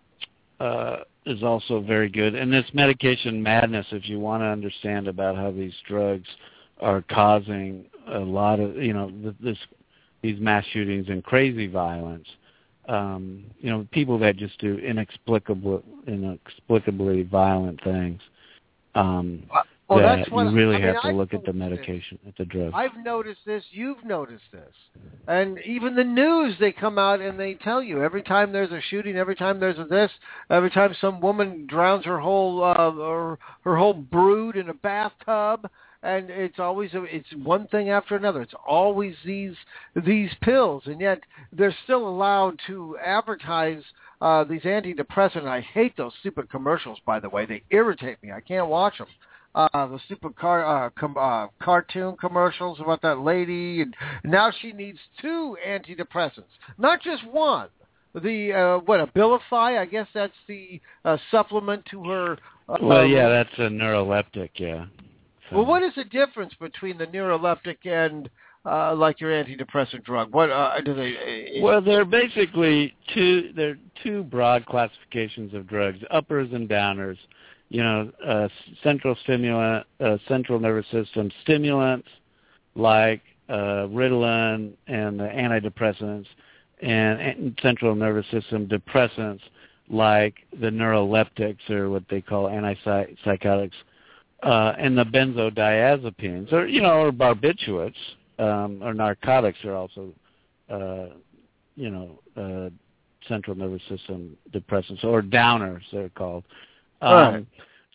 uh, is also very good. And this medication madness, if you want to understand about how these drugs are causing a lot of, you know, this these mass shootings and crazy violence, um, you know, people that just do inexplicable, inexplicably violent things. Um, well, that that's what, you really I mean, have to I've look at the medication, this. at the drug. I've noticed this. You've noticed this. And even the news, they come out and they tell you every time there's a shooting, every time there's a this, every time some woman drowns her whole uh, or her whole brood in a bathtub, and it's always a, it's one thing after another. It's always these these pills, and yet they're still allowed to advertise uh, these antidepressants. I hate those stupid commercials, by the way. They irritate me. I can't watch them. Uh, the stupid car, uh, com- uh, cartoon commercials about that lady, and now she needs two antidepressants, not just one. The uh, what Abilify? I guess that's the uh, supplement to her. Uh, well, yeah, that's a neuroleptic. Yeah. So. Well, what is the difference between the neuroleptic and uh, like your antidepressant drug? What uh, do they? Uh, well, they're basically two. They're two broad classifications of drugs: uppers and downers. You know, uh, central stimulant, uh, central nervous system stimulants like uh, Ritalin and the antidepressants, and, and central nervous system depressants like the neuroleptics, or what they call antipsychotics, uh, and the benzodiazepines, or you know, or barbiturates, um, or narcotics are also, uh, you know, uh, central nervous system depressants, or downers they're called. Um, right.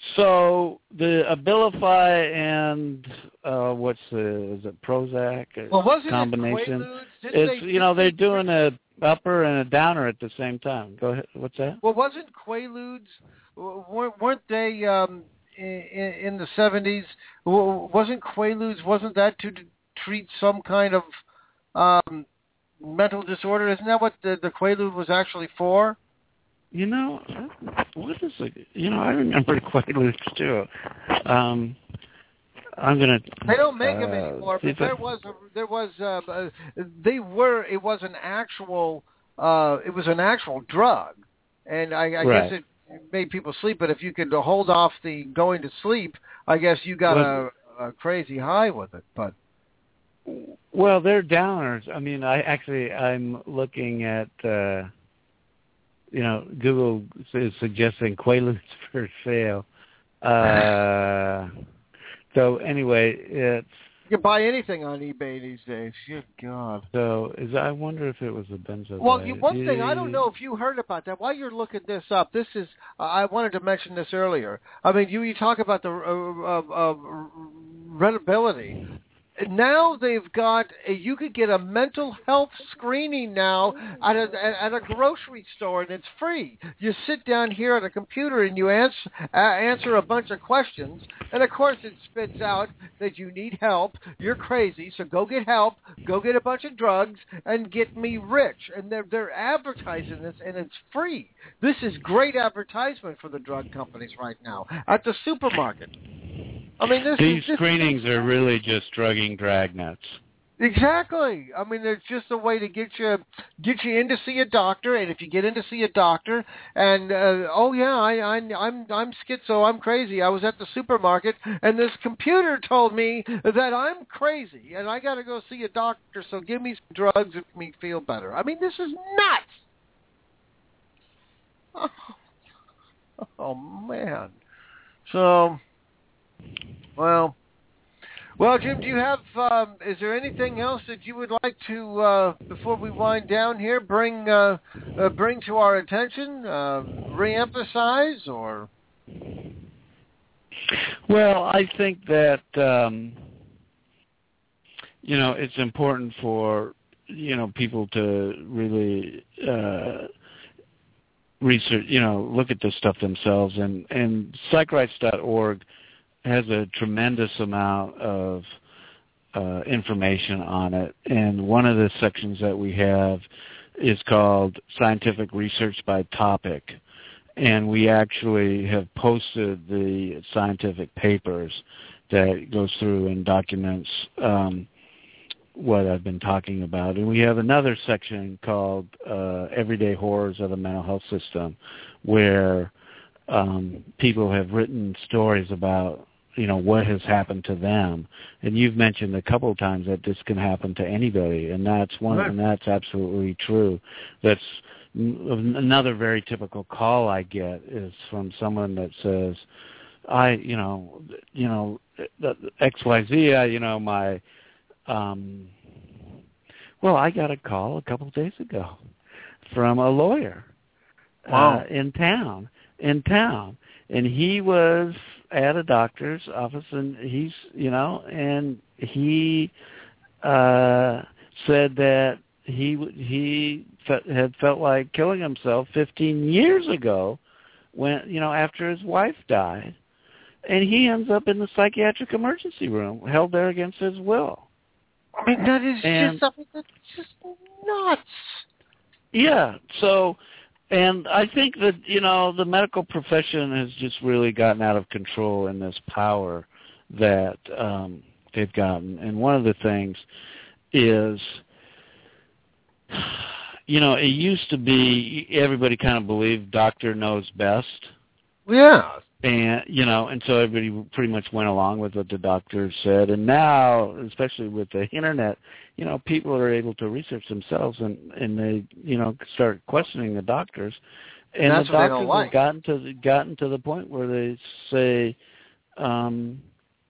So the Abilify and uh, what's the is it Prozac well, wasn't combination? It it's they, you know they're doing a upper and a downer at the same time. Go ahead. What's that? Well, wasn't Quaaludes weren't they um, in, in the seventies? Wasn't Quaaludes wasn't that to treat some kind of um, mental disorder? Isn't that what the, the Quaalude was actually for? You know, what is it? You know, I remember Quaaludes too. Um, I'm gonna. They don't make uh, them anymore, but there was a, there was uh, they were. It was an actual. Uh, it was an actual drug, and I, I right. guess it made people sleep. But if you could hold off the going to sleep, I guess you got well, a, a crazy high with it. But well, they're downers. I mean, I actually I'm looking at. Uh, You know, Google is suggesting Quaaludes for sale. Uh, so anyway, it's you can buy anything on eBay these days. Good God! So is I wonder if it was a benzodiazepine. Well, you, one thing I don't know if you heard about that. While you're looking this up, this is uh, I wanted to mention this earlier. I mean, you you talk about the uh, uh, uh, readability. Now they've got a, you could get a mental health screening now at a at a grocery store, and it's free. You sit down here at a computer and you answer uh, answer a bunch of questions, and of course it spits out that you need help. You're crazy, so go get help. Go get a bunch of drugs and get me rich. And they're they're advertising this, and it's free. This is great advertisement for the drug companies right now at the supermarket. I mean, this These is, this screenings is, are really just drugging dragnets. Exactly. I mean, it's just a way to get you get you in to see a doctor, and if you get in to see a doctor, and uh, oh yeah, I, I I'm I'm schizo, I'm crazy. I was at the supermarket, and this computer told me that I'm crazy, and I got to go see a doctor. So give me some drugs to make me feel better. I mean, this is nuts. Oh, oh man. So. Well, well, Jim, do you have? Um, is there anything else that you would like to, uh, before we wind down here, bring uh, uh, bring to our attention, uh, reemphasize, or? Well, I think that um, you know it's important for you know, people to really uh, research, you know, look at this stuff themselves. And, and psych rights dot org has a tremendous amount of uh, information on it. And one of the sections that we have is called Scientific Research by Topic. And we actually have posted the scientific papers that goes through and documents um, what I've been talking about. And we have another section called uh, Everyday Horrors of the Mental Health System, where um, people have written stories about, you know, what has happened to them. And you've mentioned a couple of times that this can happen to anybody, and that's one, right. And that's absolutely true. That's another very typical call I get is from someone that says, I, you know, you know, X Y Z, I, you know, my, um, well, I got a call a couple of days ago from a lawyer wow. uh, in town, in town, and he was at a doctor's office, and he's, you know, and he uh, said that he he fe- had felt like killing himself fifteen years ago, when, you know, after his wife died, and he ends up in the psychiatric emergency room, held there against his will. I mean, that is and, just something that's just nuts. Yeah, so, and I think that, you know, the medical profession has just really gotten out of control in this power that um, they've gotten. And one of the things is, you know, it used to be everybody kind of believed doctor knows best. Yeah. And, you know, and so everybody pretty much went along with what the doctor said. And now, especially with the Internet, you know, people are able to research themselves, and, and they, you know, start questioning the doctors. And, and that's the what doctors they don't like. have gotten to, the, gotten to the point where they say, um,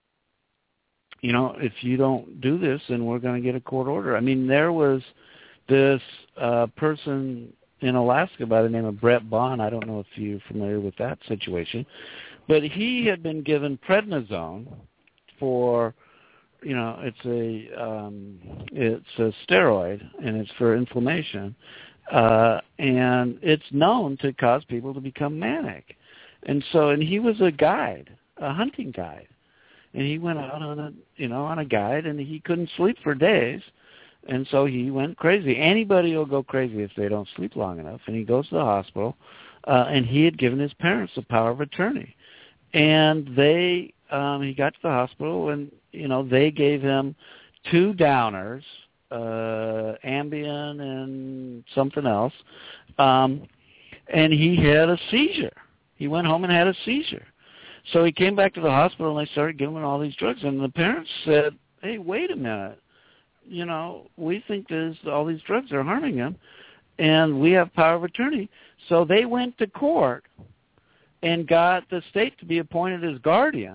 you know, if you don't do this, then we're going to get a court order. I mean, there was this uh, person in Alaska by the name of Brett Bond. I don't know if you're familiar with that situation, but he had been given prednisone for, you know, it's a um, it's a steroid, and it's for inflammation, uh, and it's known to cause people to become manic. And so, and he was a guide, a hunting guide, and he went out on a, you know, on a guide, and he couldn't sleep for days. And so he went crazy. Anybody will go crazy if they don't sleep long enough. And he goes to the hospital, uh, and he had given his parents the power of attorney. And they, um, he got to the hospital, and, you know, they gave him two downers, uh, Ambien and something else, um, and he had a seizure. He went home and had a seizure. So he came back to the hospital, and they started giving him all these drugs. And the parents said, hey, wait a minute. You know, we think there's all these drugs are harming him, and we have power of attorney. So they went to court and got the state to be appointed as guardian.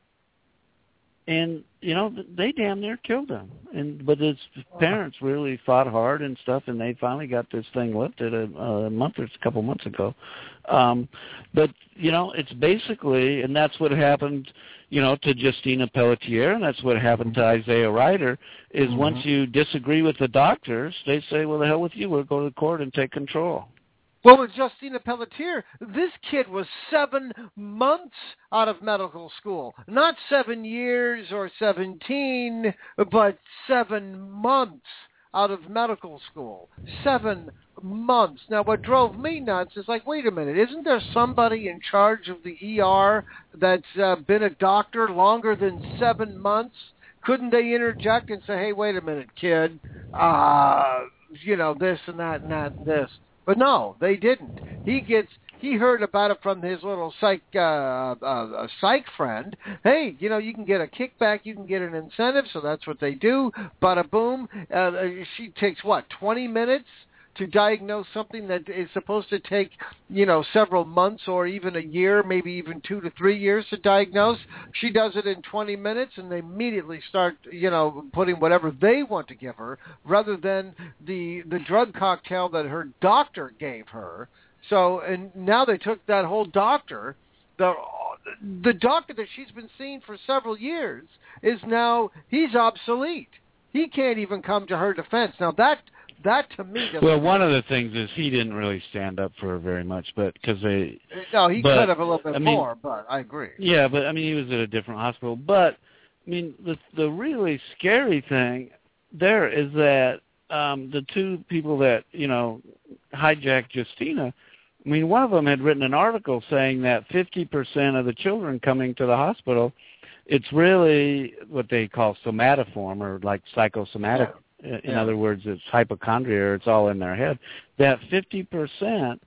And, you know, they damn near killed him. And but his parents really fought hard and stuff, and they finally got this thing lifted a, a month or a couple months ago. Um, but, you know, it's basically, and that's what happened, you know, to Justina Pelletier, and that's what happened to Isaiah Ryder, is mm-hmm. once you disagree with the doctors, they say, well, the hell with you, we'll go to court and take control. Well, with Justina Pelletier, this kid was seven months out of medical school. Not seven years or seventeen, but seven months out of medical school. Seven months. Now, what drove me nuts is like, wait a minute, isn't there somebody in charge of the E R that's uh, been a doctor longer than seven months? Couldn't they interject and say, hey, wait a minute, kid, uh, you know, this and that and that and this? But no, they didn't. He gets he heard about it from his little psych uh, uh, psych friend. Hey, you know, you can get a kickback, you can get an incentive, so that's what they do. Bada boom. Uh, she takes what twenty minutes to diagnose something that is supposed to take, you know, several months or even a year, maybe even two to three years to diagnose. She does it in twenty minutes, and they immediately start, you know, putting whatever they want to give her rather than the the drug cocktail that her doctor gave her. So, and now they took that whole doctor, the the doctor that she's been seeing for several years is now, he's obsolete. He can't even come to her defense. Now that That to me doesn't. Well, one of the things is he didn't really stand up for her very much, but because they. No, he but, could have a little bit I mean, more, but I agree. Yeah, but I mean, he was at a different hospital. But I mean, the the really scary thing there is that um, the two people that you know hijacked Justina. I mean, one of them had written an article saying that fifty percent of the children coming to the hospital, it's really what they call somatoform or like psychosomatic. Yeah. In yeah. other words, it's hypochondria, or it's all in their head. That fifty percent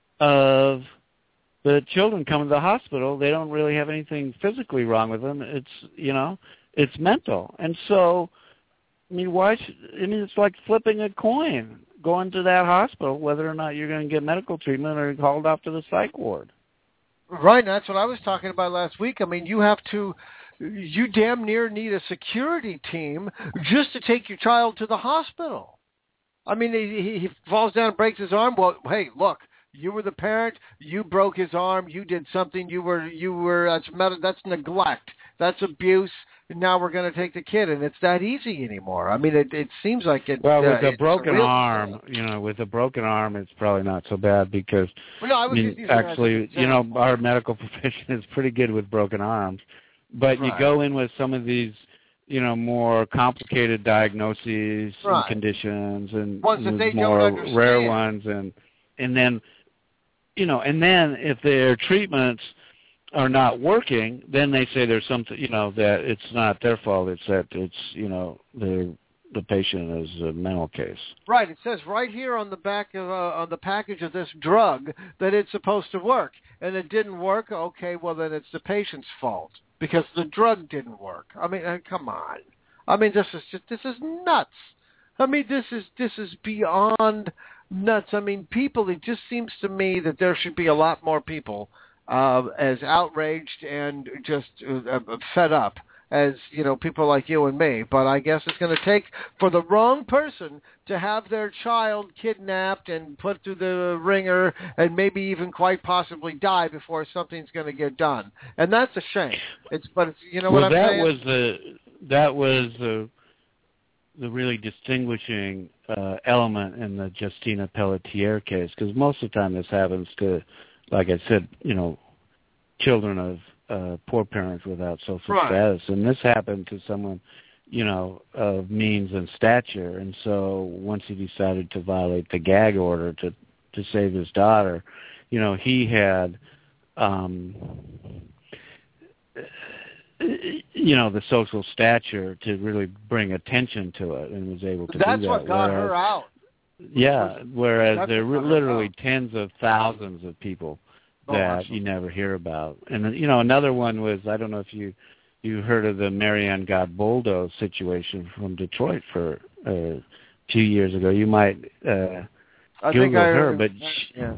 of the children coming to the hospital, they don't really have anything physically wrong with them. It's, you know, it's mental. And so, I mean, why should, I mean, it's like flipping a coin, going to that hospital, whether or not you're going to get medical treatment or called off to the psych ward. Right, and that's what I was talking about last week. I mean, you have to... You damn near need a security team just to take your child to the hospital. I mean, he, he falls down and breaks his arm. Well, hey, look, you were the parent. You broke his arm. You did something. You were, you were. That's that's neglect. That's abuse. And now we're going to take the kid, and it's that easy anymore. I mean, it, it seems like it. Well, with uh, a broken real arm, you know, with a broken arm, it's probably not so bad because well, no, I, was I mean, actually, you know, our medical profession is pretty good with broken arms. But right. you go in with some of these, you know, more complicated diagnoses right. and conditions and ones that they more don't understand. rare ones. And, and then, you know, and then if their treatments are not working, then they say there's something, you know, that it's not their fault. It's that it's, you know, the the patient is a mental case. Right. It says right here on the back of uh, on the package of this drug that it's supposed to work, and it didn't work. Okay, well then it's the patient's fault. Because the drug didn't work. I mean, uh, come on. I mean, this is just this is nuts. I mean, this is this is beyond nuts. I mean, people. It just seems to me that there should be a lot more people uh, as outraged and just uh, fed up as you know people like you and me. But I guess it's going to take for the wrong person to have their child kidnapped and put through the ringer and maybe even quite possibly die before something's going to get done. And that's a shame. It's but it's, you know well, what I'm that saying? Was the, that was the the really distinguishing uh, element in the Justina Pelletier case, because most of the time this happens to, like I said, you know, children of uh, poor parents without social right. status. And this happened to someone, you know, of means and stature. And so once he decided to violate the gag order to, to save his daughter, you know, he had, um, you know, the social stature to really bring attention to it and was able to That's do that. That's what got whereas, her out. Yeah, whereas That's there were literally tens of thousands of people that oh, you never hear about. And, you know, another one was, I don't know if you you heard of the Marianne Godboldo situation from Detroit for uh, a few years ago. You might uh, I Google think I her, heard but that, she, yeah.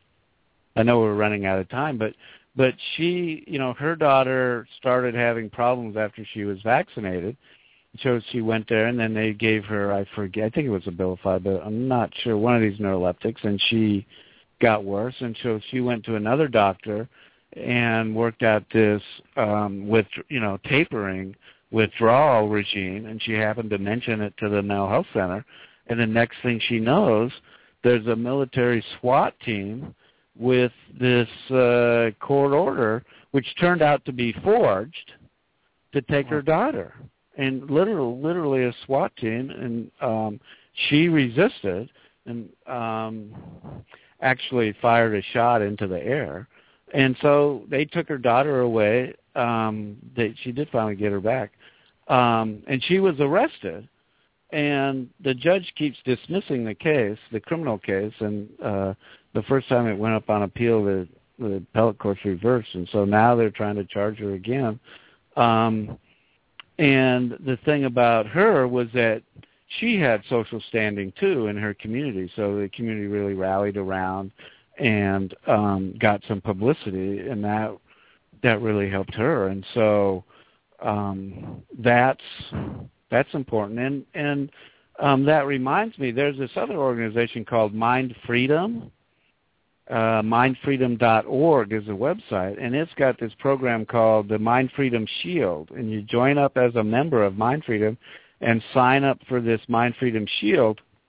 I know we're running out of time, but but she, you know, her daughter started having problems after she was vaccinated. So she went there, and then they gave her, I forget, I think it was Abilify, but I'm not sure, one of these neuroleptics, and she got worse. And so she went to another doctor and worked out this, um, with, you know, tapering withdrawal regime, and she happened to mention it to the mental health center. And the next thing she knows, there's a military SWAT team with this uh, court order, which turned out to be forged, to take her daughter. And literally, literally a SWAT team, and um, she resisted and um, actually fired a shot into the air. And so they took her daughter away. Um, they, she did finally get her back. Um, and she was arrested. And the judge keeps dismissing the case, the criminal case, and uh, the first time it went up on appeal, the, the appellate court's reversed. And so now they're trying to charge her again. Um And the thing about her was that she had social standing, too, in her community. So the community really rallied around and um, got some publicity, and that that really helped her. And so um, that's that's important. And, and um, that reminds me, there's this other organization called Mind Freedom. Uh, mind freedom dot org is a website, and it's got this program called the Mind Freedom Shield. And you join up as a member of Mind Freedom and sign up for this Mind Freedom Shield,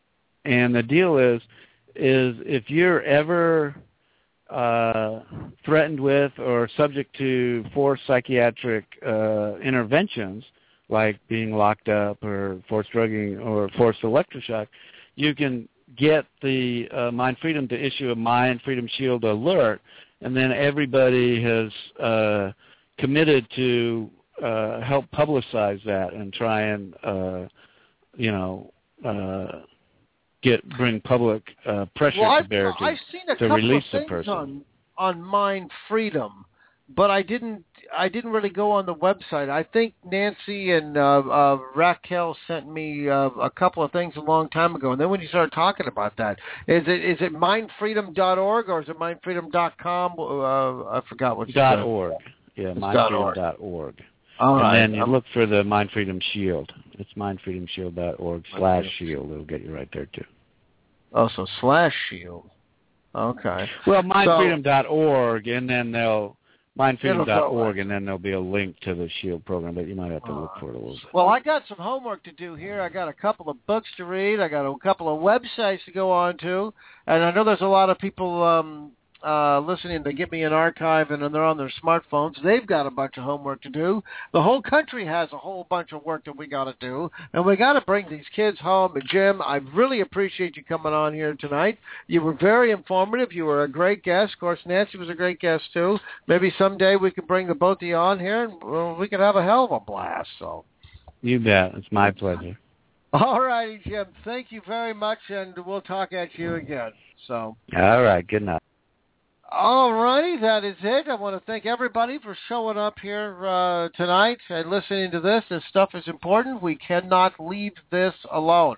And the deal is, is if you're ever uh, threatened with or subject to forced psychiatric uh, interventions, like being locked up or forced drugging or forced electroshock, you can get the uh, Mind Freedom to issue a Mind Freedom Shield alert, and then everybody has uh, committed to uh, help publicize that and try and, uh, you know, uh, get bring public uh, pressure well, to bear I've, to, I've seen a to couple release of the things person. on on Mind Freedom, but I didn't. I didn't really go on the website. I think Nancy and uh, uh, Raquel sent me uh, a couple of things a long time ago, and then when you started talking about that, is it is it mind freedom dot org or is it mind freedom dot com? Uh, I forgot what. Dot org. Yeah, mind freedom dot org. All right. And then you um, look for the Mind Freedom Shield. It's mind freedom shield dot org slash shield. It'll get you right there, too. Oh, so slash shield. Okay. Well, mind freedom dot org, and then they'll, mind freedom dot org, and then there'll be a link to the SHIELD program, but you might have to look for it a little bit. Well, I got some homework to do here. I got a couple of books to read. I got a couple of websites to go on to, and I know there's a lot of people um, uh, listening. They get me an archive, and they're on their smartphones. They've got a bunch of homework to do. The whole country has a whole bunch of work that we got to do, and we got to bring these kids home. And Jim, I really appreciate you coming on here tonight. You were very informative. You were a great guest. Of course, Nancy was a great guest too. Maybe someday we can bring the both of you on here, and well, we could have a hell of a blast. So, you bet. It's my pleasure. All righty, Jim. Thank you very much, and we'll talk at you again. So. All right. Good night. All righty, that is it. I want to thank everybody for showing up here uh, tonight and listening to this. This stuff is important. We cannot leave this alone.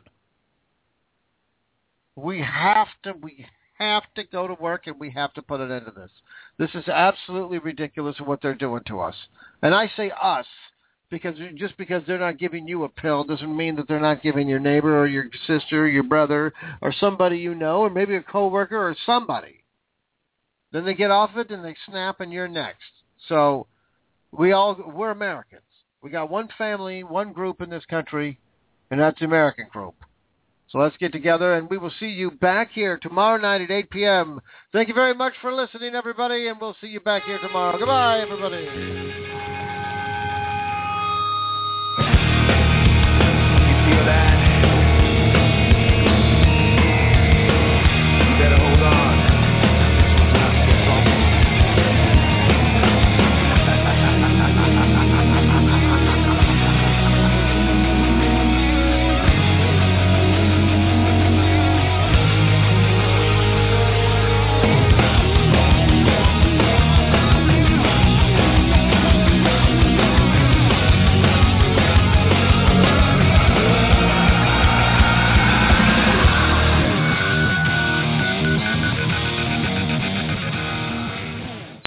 We have to. We have to go to work, and we have to put an end to this. This is absolutely ridiculous what they're doing to us. And I say us because just because they're not giving you a pill doesn't mean that they're not giving your neighbor or your sister, or your brother, or somebody you know, or maybe a coworker or somebody. Then they get off it and they snap and you're next. So we all, we're Americans. We got one family, one group in this country, and that's the American group. So let's get together, and we will see you back here tomorrow night at eight p.m. Thank you very much for listening, everybody, and we'll see you back here tomorrow. Goodbye, everybody.